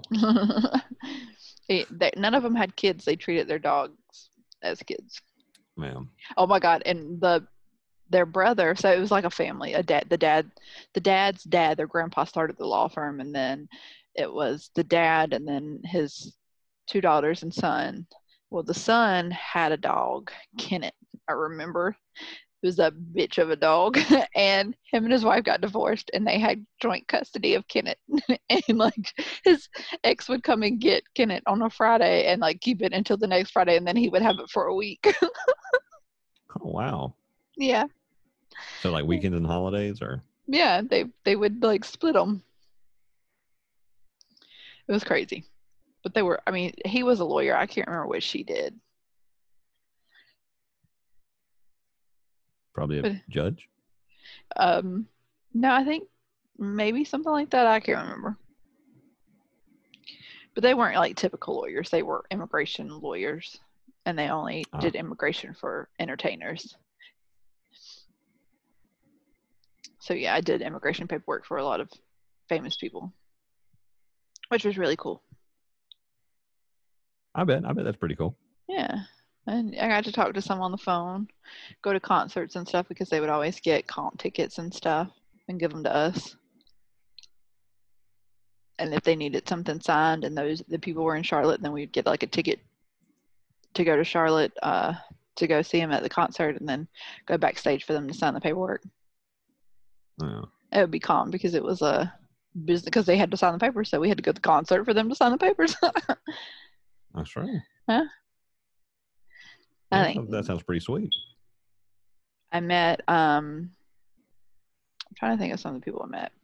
None of them had kids. They treated their dogs as kids. Ma'am. Oh my God. And their brother, so it was like a family. The dad's dad, their grandpa started the law firm, and then it was the dad and then his 2 daughters and son. Well, the son had a dog, Kenneth, I remember. It was a bitch of a dog. And him and his wife got divorced, and they had joint custody of Kenneth. And like his ex would come and get Kenneth on a Friday and like keep it until the next Friday, and then he would have it for a week. Oh, wow. Yeah. So like weekends and holidays, or? Yeah, they would like split them. It was crazy. But they were, I mean, he was a lawyer. I can't remember what she did. Probably a judge? No, I think maybe something like that. I can't remember. But they weren't like typical lawyers. They were immigration lawyers, and they only did immigration for entertainers. So yeah, I did immigration paperwork for a lot of famous people, which was really cool. I bet that's pretty cool. Yeah. And I got to talk to some on the phone, go to concerts and stuff, because they would always get comp tickets and stuff and give them to us. And if they needed something signed and the people were in Charlotte, then we'd get like a ticket to go to Charlotte to go see them at the concert, and then go backstage for them to sign the paperwork. Yeah. It would be calm because it was a business, because they had to sign the papers, so we had to go to the concert for them to sign the papers. That's right. Huh? I think that sounds pretty sweet. I met I'm trying to think of some of the people I met.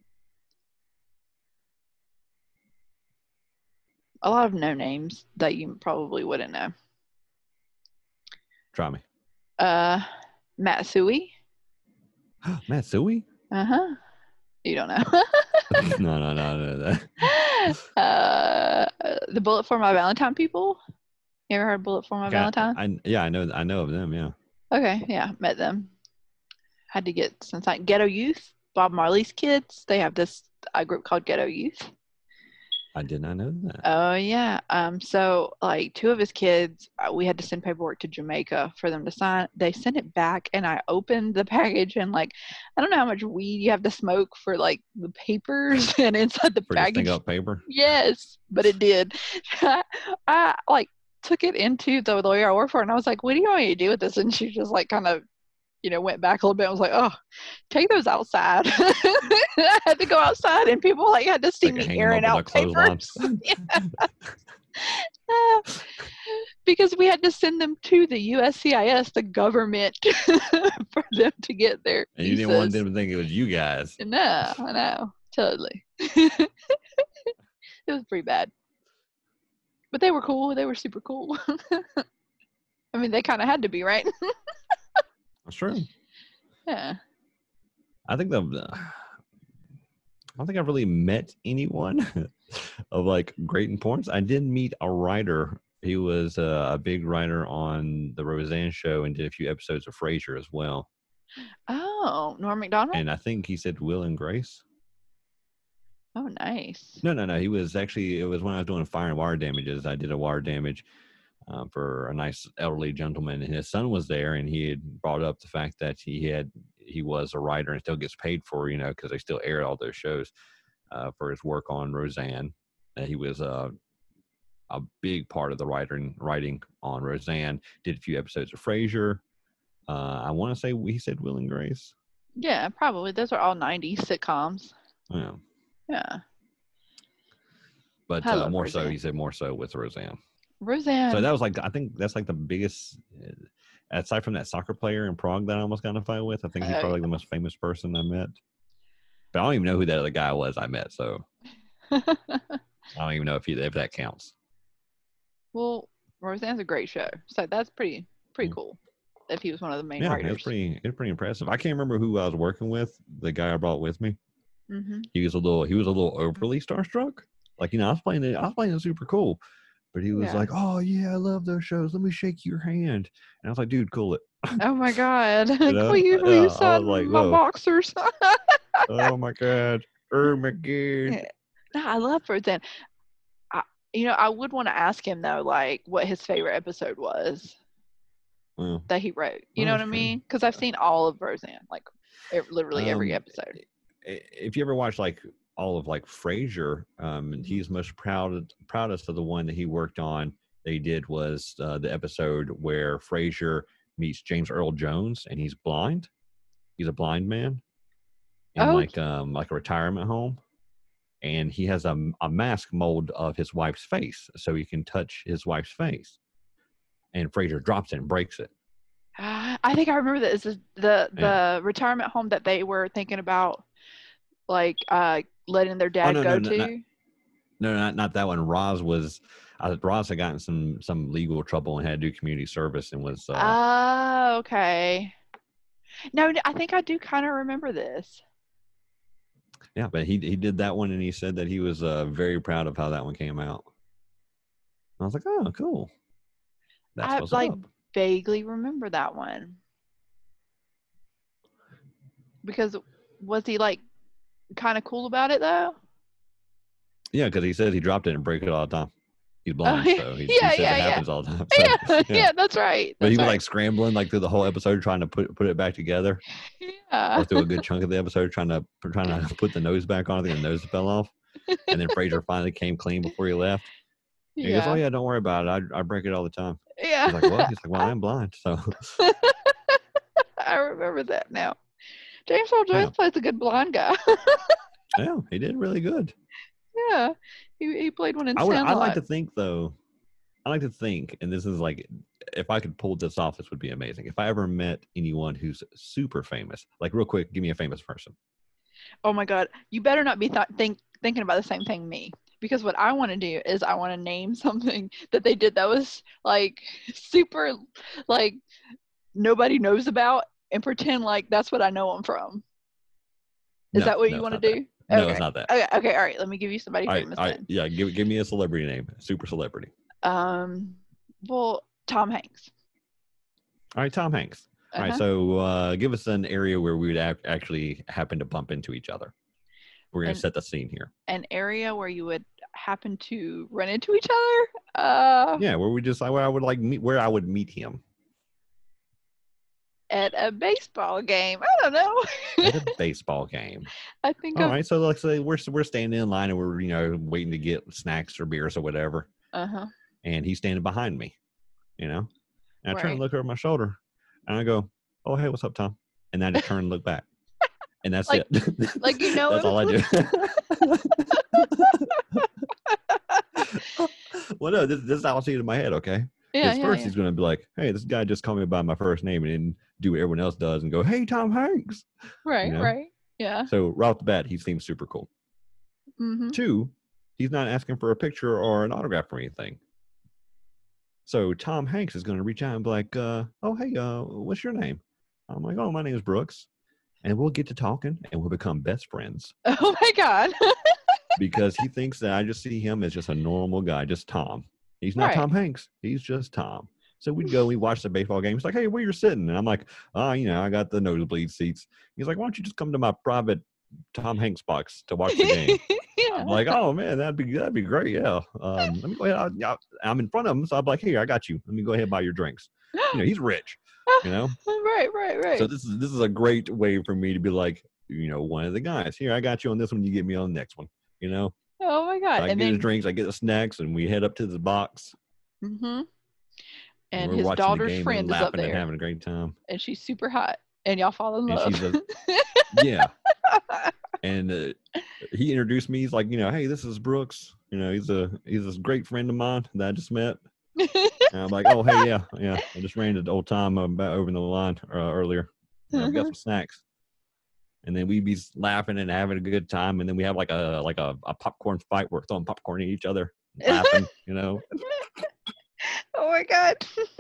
A lot of no names that you probably wouldn't know. Try me. Matt Suey. Matt Suey? Uh-huh. You don't know. No. The Bullet for My Valentine people. You ever heard Bullet for My Valentine? I know of them, yeah. Okay, yeah, met them. Had to get some like Ghetto Youth, Bob Marley's kids. They have this group called Ghetto Youth. I did not know that. Oh yeah. So like 2 of his kids, we had to send paperwork to Jamaica for them to sign. They sent it back, and I opened the package, and like, I don't know how much weed you have to smoke for like the papers and inside the package. Up paper. Yes, but it did. I like took it into the lawyer I work for, and I was like, "What do you want me to do with this?" And she just like kind of, went back a little bit. I was like, "Oh, take those outside." I had to go outside, and people like had to see me airing out papers. Because we had to send them to the USCIS, the government, for them to get their visas. And you didn't want them to think it was you guys. No, I know, totally. It was pretty bad. But they were cool. They were super cool. I mean, they kind of had to be, right? That's true. Yeah. I don't think I've really met anyone of like great importance. I did meet a writer. He was a big writer on the Roseanne show and did a few episodes of Frasier as well. Oh, Norm Macdonald? And I think he said Will and Grace. Oh, nice. No. He was actually, it was when I was doing fire and wire damages. I did a wire damage for a nice elderly gentleman, and his son was there, and he had brought up the fact that he was a writer and still gets paid for, because they still air all those shows for his work on Roseanne. He was a big part of the writing on Roseanne. Did a few episodes of Frasier. I want to say he said Will and Grace. Yeah, probably. Those are all 90s sitcoms. Yeah. Yeah. But more Roseanne. So, he said more so with Roseanne. Roseanne. So that was like, I think that's like the biggest, aside from that soccer player in Prague that I almost got in a fight with, I think he's probably like the most famous person I met. But I don't even know who that other guy was I met, so I don't even know if that counts. Well, Roseanne's a great show, so that's pretty cool. If he was one of the main writers. Yeah, it's pretty impressive. I can't remember who I was working with. The guy I brought with me. Mm-hmm. He was a little overly starstruck. Like, I was playing it super cool, but he was like, "Oh yeah, I love those shows. Let me shake your hand." And I was like, "Dude, cool it." Oh my god! Will you sign my boxers? Oh my god! Oh my god! No, I love Roseanne. I would want to ask him though, like what his favorite episode was that he wrote. You know what I mean? Because I've seen all of Roseanne, like literally every episode. If you ever watch like all of like Frasier, he's most proudest of the one that he worked on. They did was the episode where Frasier meets James Earl Jones, and he's blind. He's a blind man in like a retirement home. And he has a mask mold of his wife's face, so he can touch his wife's face. And Frasier drops it and breaks it. I think I remember that. Is the retirement home that they were thinking about, like letting their dad go to? No, not that one. Roz had gotten some legal trouble and had to do community service and was. Oh, okay. No, I think I do kind of remember this. Yeah, but he did that one, and he said that he was very proud of how that one came out. I was like, oh, cool. That's what's like up. vaguely remember that one. Because was he like kind of cool about it though? Yeah, because he said he dropped it and break it all the time. He's blind, so he said it happens all the time. So, yeah, that's right. But he was like scrambling like through the whole episode trying to put it back together. Yeah. Or through a good chunk of the episode trying to put the nose back on. I think the nose fell off. And then Fraser finally came clean before he left. And he goes, oh yeah, don't worry about it. I break it all the time. Yeah. He's like, what? He's like, well, I'm blind, so. I remember that now. James Earl Jones plays a good blind guy. Yeah, he did really good. Yeah, he played one in Sandlot. I like to think, though, and this is like, if I could pull this off, this would be amazing. If I ever met anyone who's super famous, like real quick, give me a famous person. Oh my God, you better not be thinking about the same thing me. Because what I want to do is I want to name something that they did that was like super, like nobody knows about, and pretend like that's what I know them from. Is that what you want to do? No, it's not that. Okay, all right. Let me give you somebody famous then. Yeah, give me a celebrity name, super celebrity. Well, Tom Hanks. All right, Tom Hanks. All right, so give us an area where we would actually happen to bump into each other. We're going to set the scene here. An area where you would happen to run into each other? Yeah, where I would meet him. At a baseball game. I don't know. At a baseball game. I think. All right, so let's say we're standing in line and we're waiting to get snacks or beers or whatever. And he's standing behind me, and I turn and look over my shoulder, and I go, "Oh, hey, what's up, Tom?" And then I just turn and look back, and that's it. Like that's all I do. Well, no, this is how I see it in my head. Okay. Yeah. First, he's going to be like, "Hey, this guy just called me by my first name," and then do what everyone else does and go, "Hey, Tom Hanks." Right. Right. Yeah. So right off the bat, he seems super cool. 2, he's not asking for a picture or an autograph or anything. So Tom Hanks is going to reach out and be like, "Oh, hey, what's your name?" I'm like, "Oh, my name is Brooks," and we'll get to talking and we'll become best friends. Oh my God. Because he thinks that I just see him as just a normal guy, just Tom. He's not Tom Hanks. He's just Tom. So we'd go, we watch the baseball game. He's like, "Hey, where you're sitting?" And I'm like, I got the nosebleed seats. He's like, "Why don't you just come to my private Tom Hanks box to watch the game?" I'm like, "Oh man, that'd be great. Yeah. Let me go ahead. I'm in front of him, so I'm like, "Here, I got you. Let me go ahead and buy your drinks." He's rich. Right. So this is a great way for me to be like, one of the guys. "Here, I got you on this one. You get me on the next one." Oh my God. So I get his drinks, I get the snacks, and we head up to the box. And we're his watching daughter's the game friend and is up there and having a great time. And she's super hot. And y'all fall in love. Yeah. And he introduced me. He's like, "Hey, this is Brooks. He's a great friend of mine that I just met." And I'm like, "Oh, hey, yeah. I just ran into old Tom about over the line earlier. I've got some snacks." And then we'd be laughing and having a good time. And then we have like a popcorn fight. We're throwing popcorn at each other, laughing, Oh my God.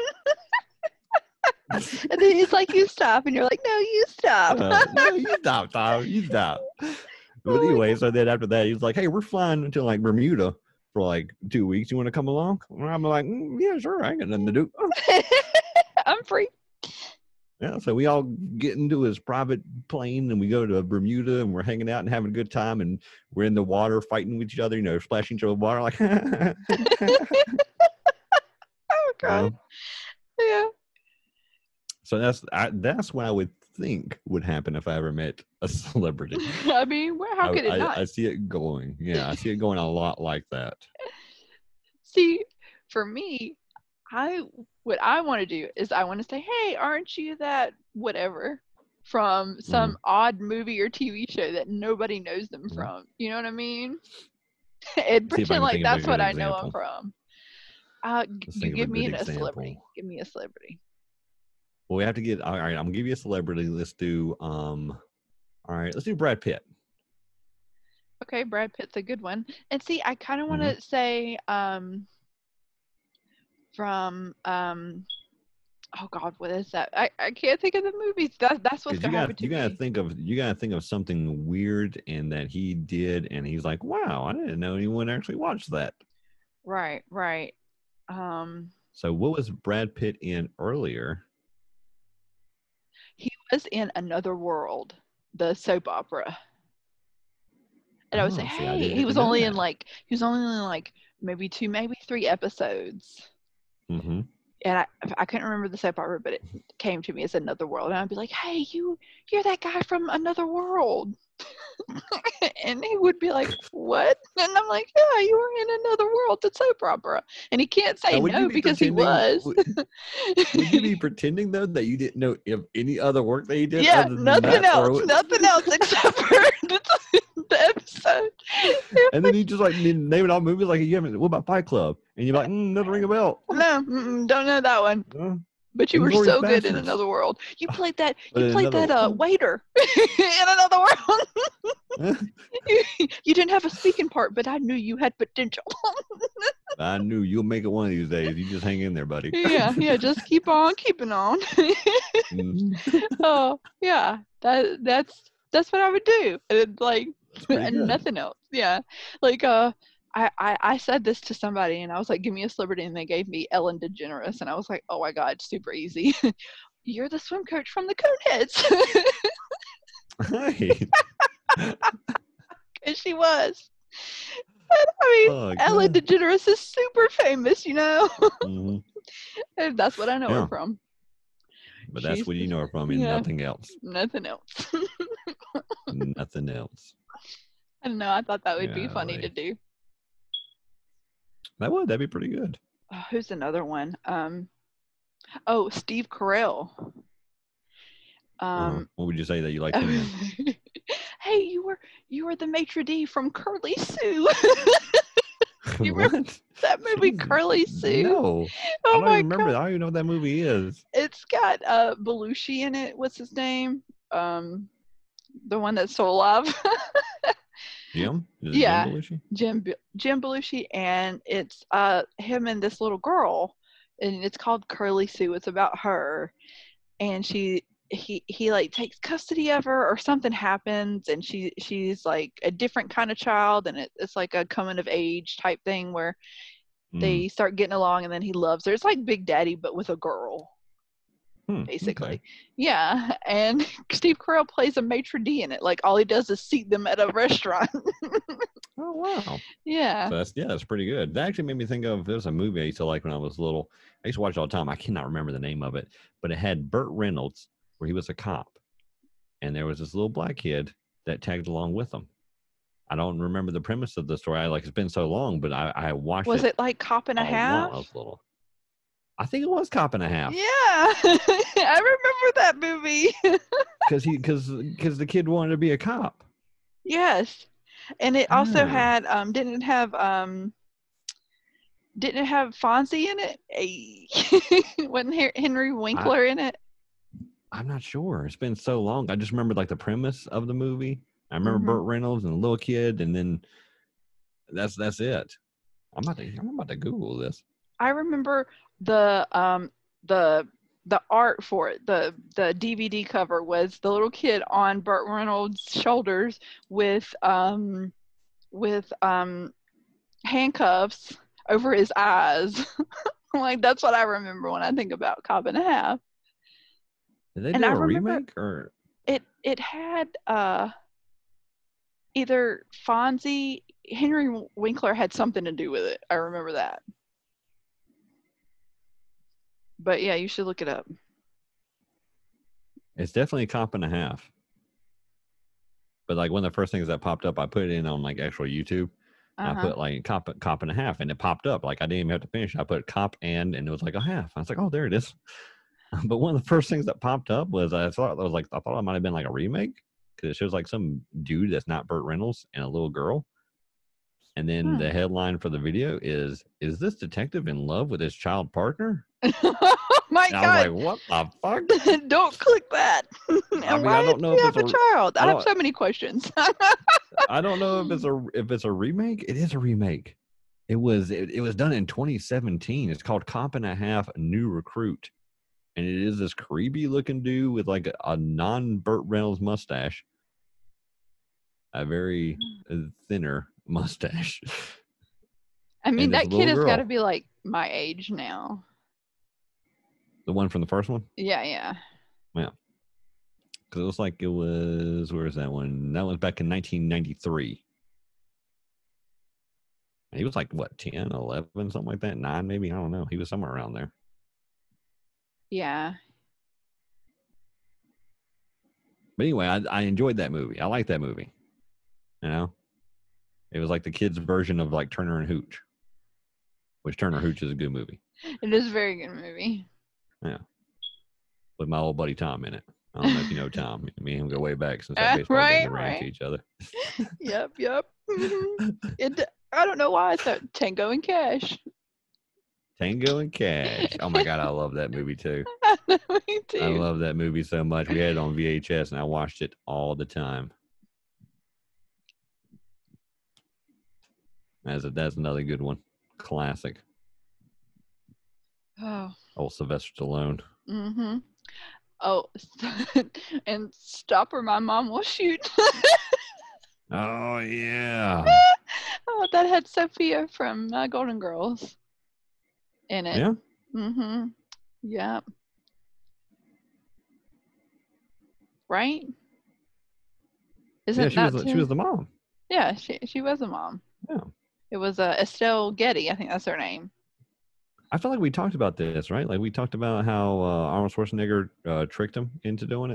And then he's like, "You stop." And you're like, "No, you stop." No, you stop, Tom. You stop. But anyway, so then after that, he's like, "Hey, we're flying to like Bermuda for like 2 weeks. You want to come along?" And I'm like, "Yeah, sure. I ain't got nothing to do." I'm free. Yeah, so we all get into his private plane and we go to Bermuda and we're hanging out and having a good time and we're in the water fighting with each other, splashing each other with water like. Oh God. Yeah. So that's what I would think would happen if I ever met a celebrity. I mean, how could it not? I see it going. Yeah, I see it going a lot like that. See, for me, what I want to do is I want to say, "Hey, aren't you that whatever from some odd movie or TV show that nobody knows them from?" You know what I mean? And pretend like that's what I know them from. Give me a celebrity. Give me a celebrity. Well, we have to get. All right, I'm gonna give you a celebrity. Let's do. All right, let's do Brad Pitt. Okay, Brad Pitt's a good one. And see, I kind of want to say from Oh God, what is that? I can't think of the movies. That's what's gonna happen to me. You gotta think of something weird and that he did, and he's like, wow, I didn't know anyone actually watched that. Right, right. So what was Brad Pitt in earlier? He was in Another World, the soap opera. And I would say, Oh, see, I hey, didn't know that. he was only in like maybe 2, maybe 3 episodes. Mm-hmm. And I couldn't remember the soap opera, but it came to me as Another World. And I'd be like, hey, you're that guy from Another World. And he would be like, what? And I'm like, yeah, you were in Another World, the soap opera. And he can't say no because he was. Would you be pretending though that you didn't know of any other work that he did Yeah, other than nothing that? else except for the episode. And then he just like naming all movies like you haven't. What about Fight Club? And you're like, doesn't ring a bell. No, don't know that one. But you were so good in Another World. You played that. Waiter in Another World. You didn't have a speaking part, but I knew you had potential. I knew you'll make it one of these days. You just hang in there, buddy. Yeah. Just keep on keeping on. Oh yeah, that's what I would do. And like nothing else. Yeah, like I said this to somebody and I was like, give me a celebrity, and they gave me Ellen DeGeneres, and I was like, oh my God, super easy. You're the swim coach from the Coneheads. Right. And she was. And, I mean, Ellen DeGeneres is super famous, you know. Mm-hmm. And that's what I know her from. But that's what you know her from, and nothing else. Nothing else. Nothing else. I don't know. I thought that would be funny to do. That'd be pretty good. Who's another one? Steve Carell. What would you say that you liked him in? Hey, you were the maitre d' from Curly Sue. You remember that movie, Curly Sue? No. I don't even remember. I don't even know what that movie is. It's got Belushi in it. What's his name? The one that's still alive. Jim? Yeah. Jim Belushi, and it's him and this little girl, and it's called Curly Sue. It's about her, and he like takes custody of her, or something happens, and she's like a different kind of child, and it's like a coming of age type thing where they start getting along, and then he loves her. It's like Big Daddy but with a girl, basically. Okay. Yeah, and Steve Carell plays a maitre d' in it. Like all he does is seat them at a restaurant. Oh wow. Yeah. So that's pretty good. That actually made me think of, there's a movie I used to like when I was little. I used to watch it all the time. I cannot remember the name of it, but it had Burt Reynolds, where he was a cop, and there was this little black kid that tagged along with him. I don't remember the premise of the story. It's been so long, but I watched it. Was it like Cop and a Half? When I was little. I think it was Cop and a Half. Yeah, I remember that movie. Because the kid wanted to be a cop. Yes, and it also had didn't it have Fonzie in it? Wasn't Henry Winkler in it? I'm not sure. It's been so long. I just remember like the premise of the movie. I remember Burt Reynolds and the little kid, and then that's it. I'm about to Google this. I remember the art for it. The DVD cover was the little kid on Burt Reynolds' shoulders with handcuffs over his eyes. Like that's what I remember when I think about Cop and a Half. Did they do a remake or it had either Fonzie, Henry Winkler had something to do with it. I remember that. But yeah, you should look it up. It's definitely a Cop and a Half. But like one of the first things that popped up, I put it in on like actual YouTube. I put like cop and a half, and it popped up. Like I didn't even have to finish. I put cop and it was like a half. I was like, oh, there it is. But one of the first things that popped up was I thought it might have been like a remake, because it shows like some dude that's not Burt Reynolds and a little girl. And then the headline for the video is this detective in love with his child partner? My God. I was like, what the fuck? Don't click that. I don't know if it's a child. I have so many questions. I don't know if it's a remake. It is a remake. It was done in 2017. It's called Cop and a Half: New Recruit. And it is this creepy looking dude with like a non-Burt Reynolds mustache. A very thinner mustache. I mean, that kid has got to be like my age now. The one from the first one? Yeah, yeah. Yeah. Because it looks like it was, where is that one? That was back in 1993. He was like, what, 10, 11, something like that? 9, maybe? I don't know. He was somewhere around there. Yeah. But anyway, I enjoyed that movie. I liked that movie. You know? It was like the kids' version of like Turner and Hooch. Which Turner and Hooch is a good movie. It is a very good movie. Yeah. With my old buddy Tom in it. I don't know if you know Tom. Me and him go way back since that baseball game we ran to each other. Yep. I don't know why I thought Tango and Cash. Tango and Cash. Oh my God, I love that movie too. Me too. I love that movie so much. We had it on VHS and I watched it all the time. That's another good one. Classic. Oh. Old Sylvester Stallone. Mm-hmm. Oh, and Stop or My Mom Will Shoot. Oh, yeah. Oh, that had Sophia from Golden Girls in it. Yeah? Mm-hmm. Yeah. Right? Isn't she was the mom. Yeah, she was a mom. Yeah. It was Estelle Getty. I think that's her name. I feel like we talked about this, right? Like we talked about how Arnold Schwarzenegger tricked him into doing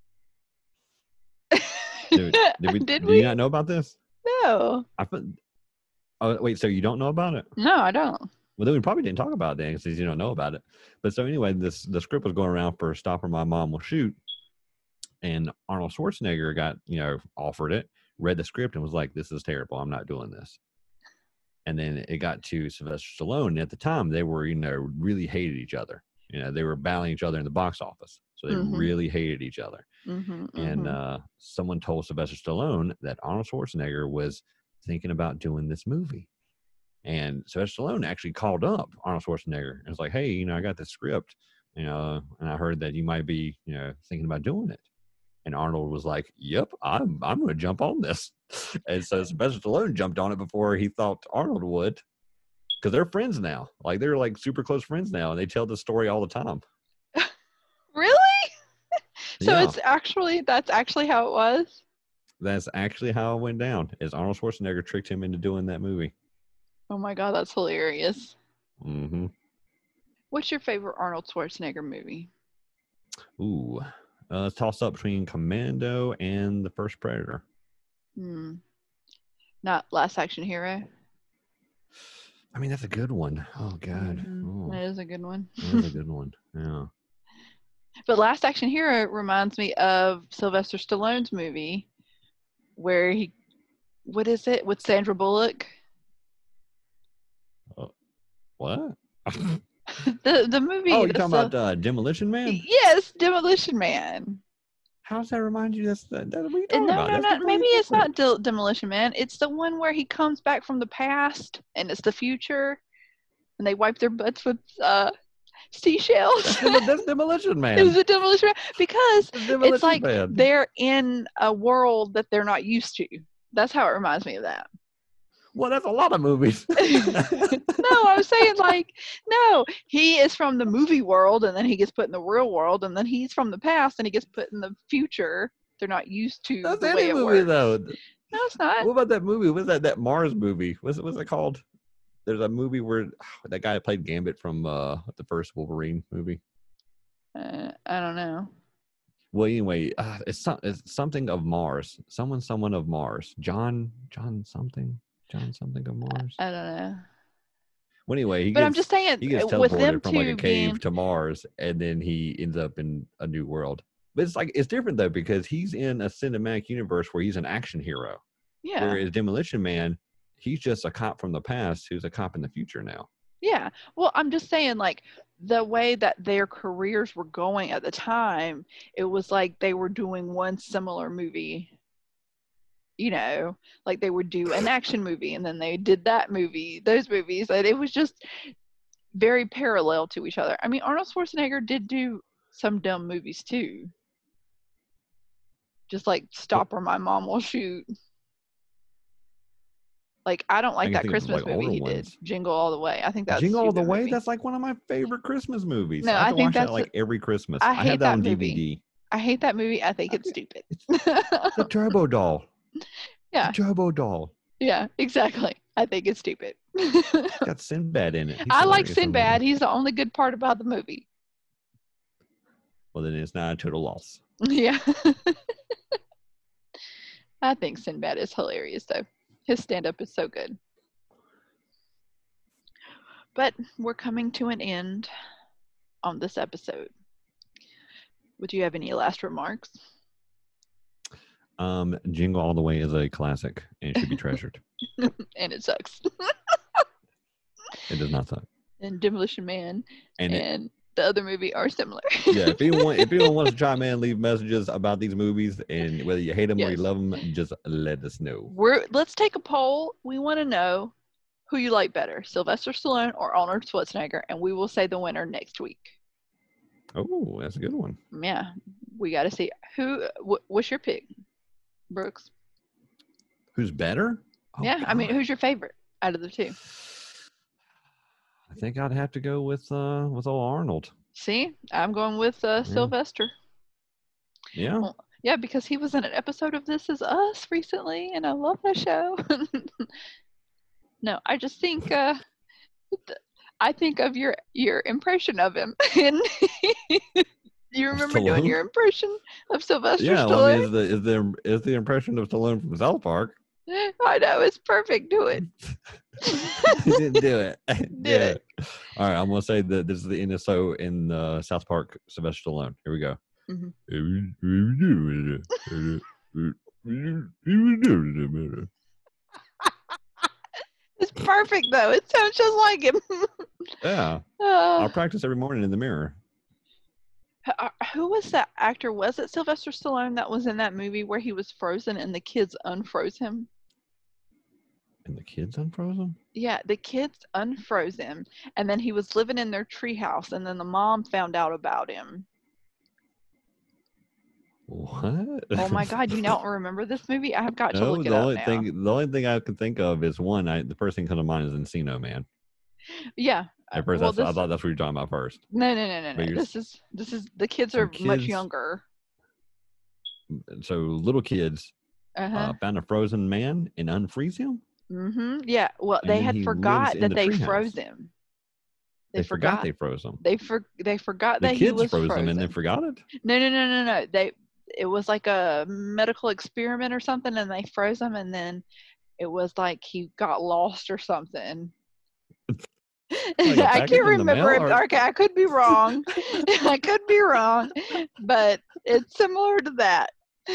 it. Did you not know about this? No. Oh, wait, so you don't know about it? No, I don't. Well, then we probably didn't talk about it since you don't know about it. But so anyway, the script was going around for Stop or My Mom Will Shoot. And Arnold Schwarzenegger got, offered it, read the script and was like, this is terrible. I'm not doing this. And then it got to Sylvester Stallone. At the time, they were, really hated each other. They were battling each other in the box office. So they really hated each other. And someone told Sylvester Stallone that Arnold Schwarzenegger was thinking about doing this movie. And Sylvester Stallone actually called up Arnold Schwarzenegger and was like, hey, I got this script, and I heard that you might be, thinking about doing it. And Arnold was like, yep, I'm going to jump on this. And so Sylvester Stallone jumped on it before he thought Arnold would, because they're friends now. Like, they're like super close friends now, and they tell this story all the time. Really? So yeah. that's actually how it was? That's actually how it went down, is Arnold Schwarzenegger tricked him into doing that movie. Oh my God, that's hilarious. Mm-hmm. What's your favorite Arnold Schwarzenegger movie? Ooh. Toss up between Commando and The First Predator. Not Last Action Hero? I mean, that's a good one. Oh, God. That is a good one. That is a good one. Yeah. But Last Action Hero reminds me of Sylvester Stallone's movie where what is it, with Sandra Bullock? What? the movie. Oh, you're talking about Demolition Man? Yes, Demolition Man. How does that remind you? That's what you talking about? No. Maybe it's not Demolition Man. It's the one where he comes back from the past and it's the future, and they wipe their butts with seashells. That's Demolition Man. Is it Demolition Man? Because it's like they're in a world that they're not used to. That's how it reminds me of that. Well, that's a lot of movies. No, I'm saying no, he is from the movie world and then he gets put in the real world, and then he's from the past and he gets put in the future. They're not used to that's the way it movie, works. Though. No, it's not. What about that movie? What's that Mars movie? What's it called? There's a movie where that guy played Gambit from the first Wolverine movie. I don't know. Well, anyway, it's something of Mars. Someone of Mars. John something of Mars. I don't know. Well, anyway, I'm just saying, he gets teleported from like a cave to Mars, and then he ends up in a new world. But it's different though, because he's in a cinematic universe where he's an action hero. Yeah. Whereas Demolition Man, he's just a cop from the past who's a cop in the future now. Yeah. Well, I'm just saying, the way that their careers were going at the time, it was like they were doing one similar movie. They would do an action movie and then they did that movie, those movies. And it was just, very parallel to each other. I mean, Arnold Schwarzenegger did do some dumb movies too. Just like Stop or My Mom Will Shoot. Like, I don't like that Christmas movie he did, Jingle All the Way. I think that's Jingle All the Way. That's like one of my favorite Christmas movies. No, I have to watch that like every Christmas. I have that on DVD. I hate that movie. I think it's stupid. The Turbo Doll. Yeah. The Turbo Doll. Yeah, exactly. I think it's stupid. It's got Sinbad in it. I like Sinbad. He's the only good part about the movie. Well, then it's not a total loss. Yeah. I think Sinbad is hilarious, though. His stand-up is so good. But we're coming to an end on this episode. Would you have any last remarks? Jingle All the Way is a classic and should be treasured. And it sucks. It does not suck. And Demolition Man and the other movie are similar. Yeah, if anyone wants to chime in, leave messages about these movies, and whether you hate them or you love them, just let us know. Let's take a poll. We want to know who you like better, Sylvester Stallone or Arnold Schwarzenegger, and we will say the winner next week. Oh, that's a good one. Yeah, we got to see what's your pick, Brooks? Who's better? Oh, yeah, God. I mean, who's your favorite out of the two? I think I'd have to go with old Arnold. See, I'm going with Sylvester. Yeah. Well, yeah, because he was in an episode of This Is Us recently, and I love that show. No, I just think I think of your impression of him, and you remember Stallone? Doing your impression of Sylvester Stallone? Well, I mean, is the impression of Stallone from South Park? I know, it's perfect. Do it. You didn't do it. Did it. All right, I'm gonna say that this is the NSO in South Park. Sylvester Stallone. Here we go. It's perfect, though. It sounds just like him. Yeah. I'll practice every morning in the mirror. Who was that actor? Was it Sylvester Stallone that was in that movie where he was frozen and the kids unfroze him? And the kids unfroze him? Yeah, the kids unfroze him, and then he was living in their treehouse, and then the mom found out about him. What? Oh my God, you don't remember this movie? I have got to look it up now. The only thing I can think of is the first thing that comes to mind is Encino Man. Yeah. At first, I thought that's what you were talking about first. No. This is the kids are much younger. So little kids found a frozen man and unfreeze him? Mm-hmm. Yeah. Well, they had forgot that they froze him. They forgot they froze him. They forgot that he was frozen. The kids froze him and they forgot it? No. It was like a medical experiment or something, and they froze him, and then it was like he got lost or something. I can't remember. Okay, I could be wrong. I could be wrong, but it's similar to that.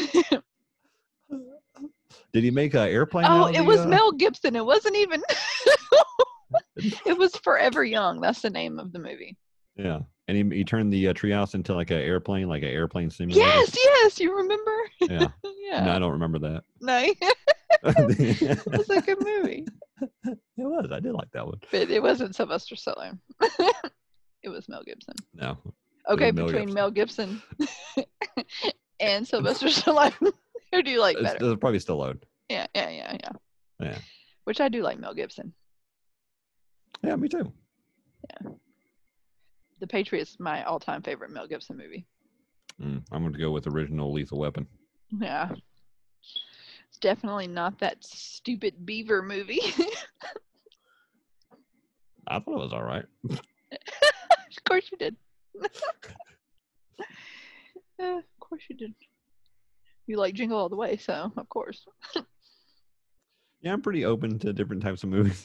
Did he make an airplane? Oh, it was Mel Gibson. It wasn't even. It was Forever Young. That's the name of the movie. Yeah, and he turned the treehouse into like an airplane simulator. Yes, you remember? Yeah. Yeah. No, I don't remember that. No. It was a good movie. It was. I did like that one. But it wasn't Sylvester Stallone. It was Mel Gibson. No. Okay, between Mel Gibson and Sylvester Stallone, who do you like better? It's probably Stallone. Yeah. Yeah. Which I do like Mel Gibson. Yeah, me too. Yeah. The Patriot's my all-time favorite Mel Gibson movie. I'm going to go with original Lethal Weapon. Yeah. It's definitely not that stupid beaver movie. I thought it was all right. Of course you did. Of course you did. You like Jingle All the Way, so of course. Yeah, I'm pretty open to different types of movies.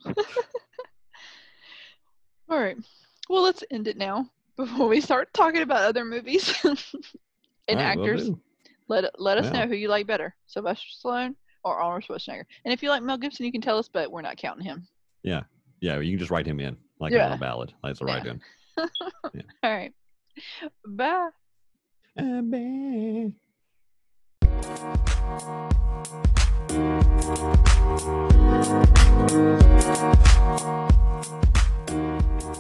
All right. Well, let's end it now before we start talking about other movies and actors. Let us know who you like better, Sylvester Stallone or Arnold Schwarzenegger. And if you like Mel Gibson, you can tell us, but we're not counting him. Yeah, you can just write him in like on a ballad. That's a write-in. Yeah. All right. Bye. Bye.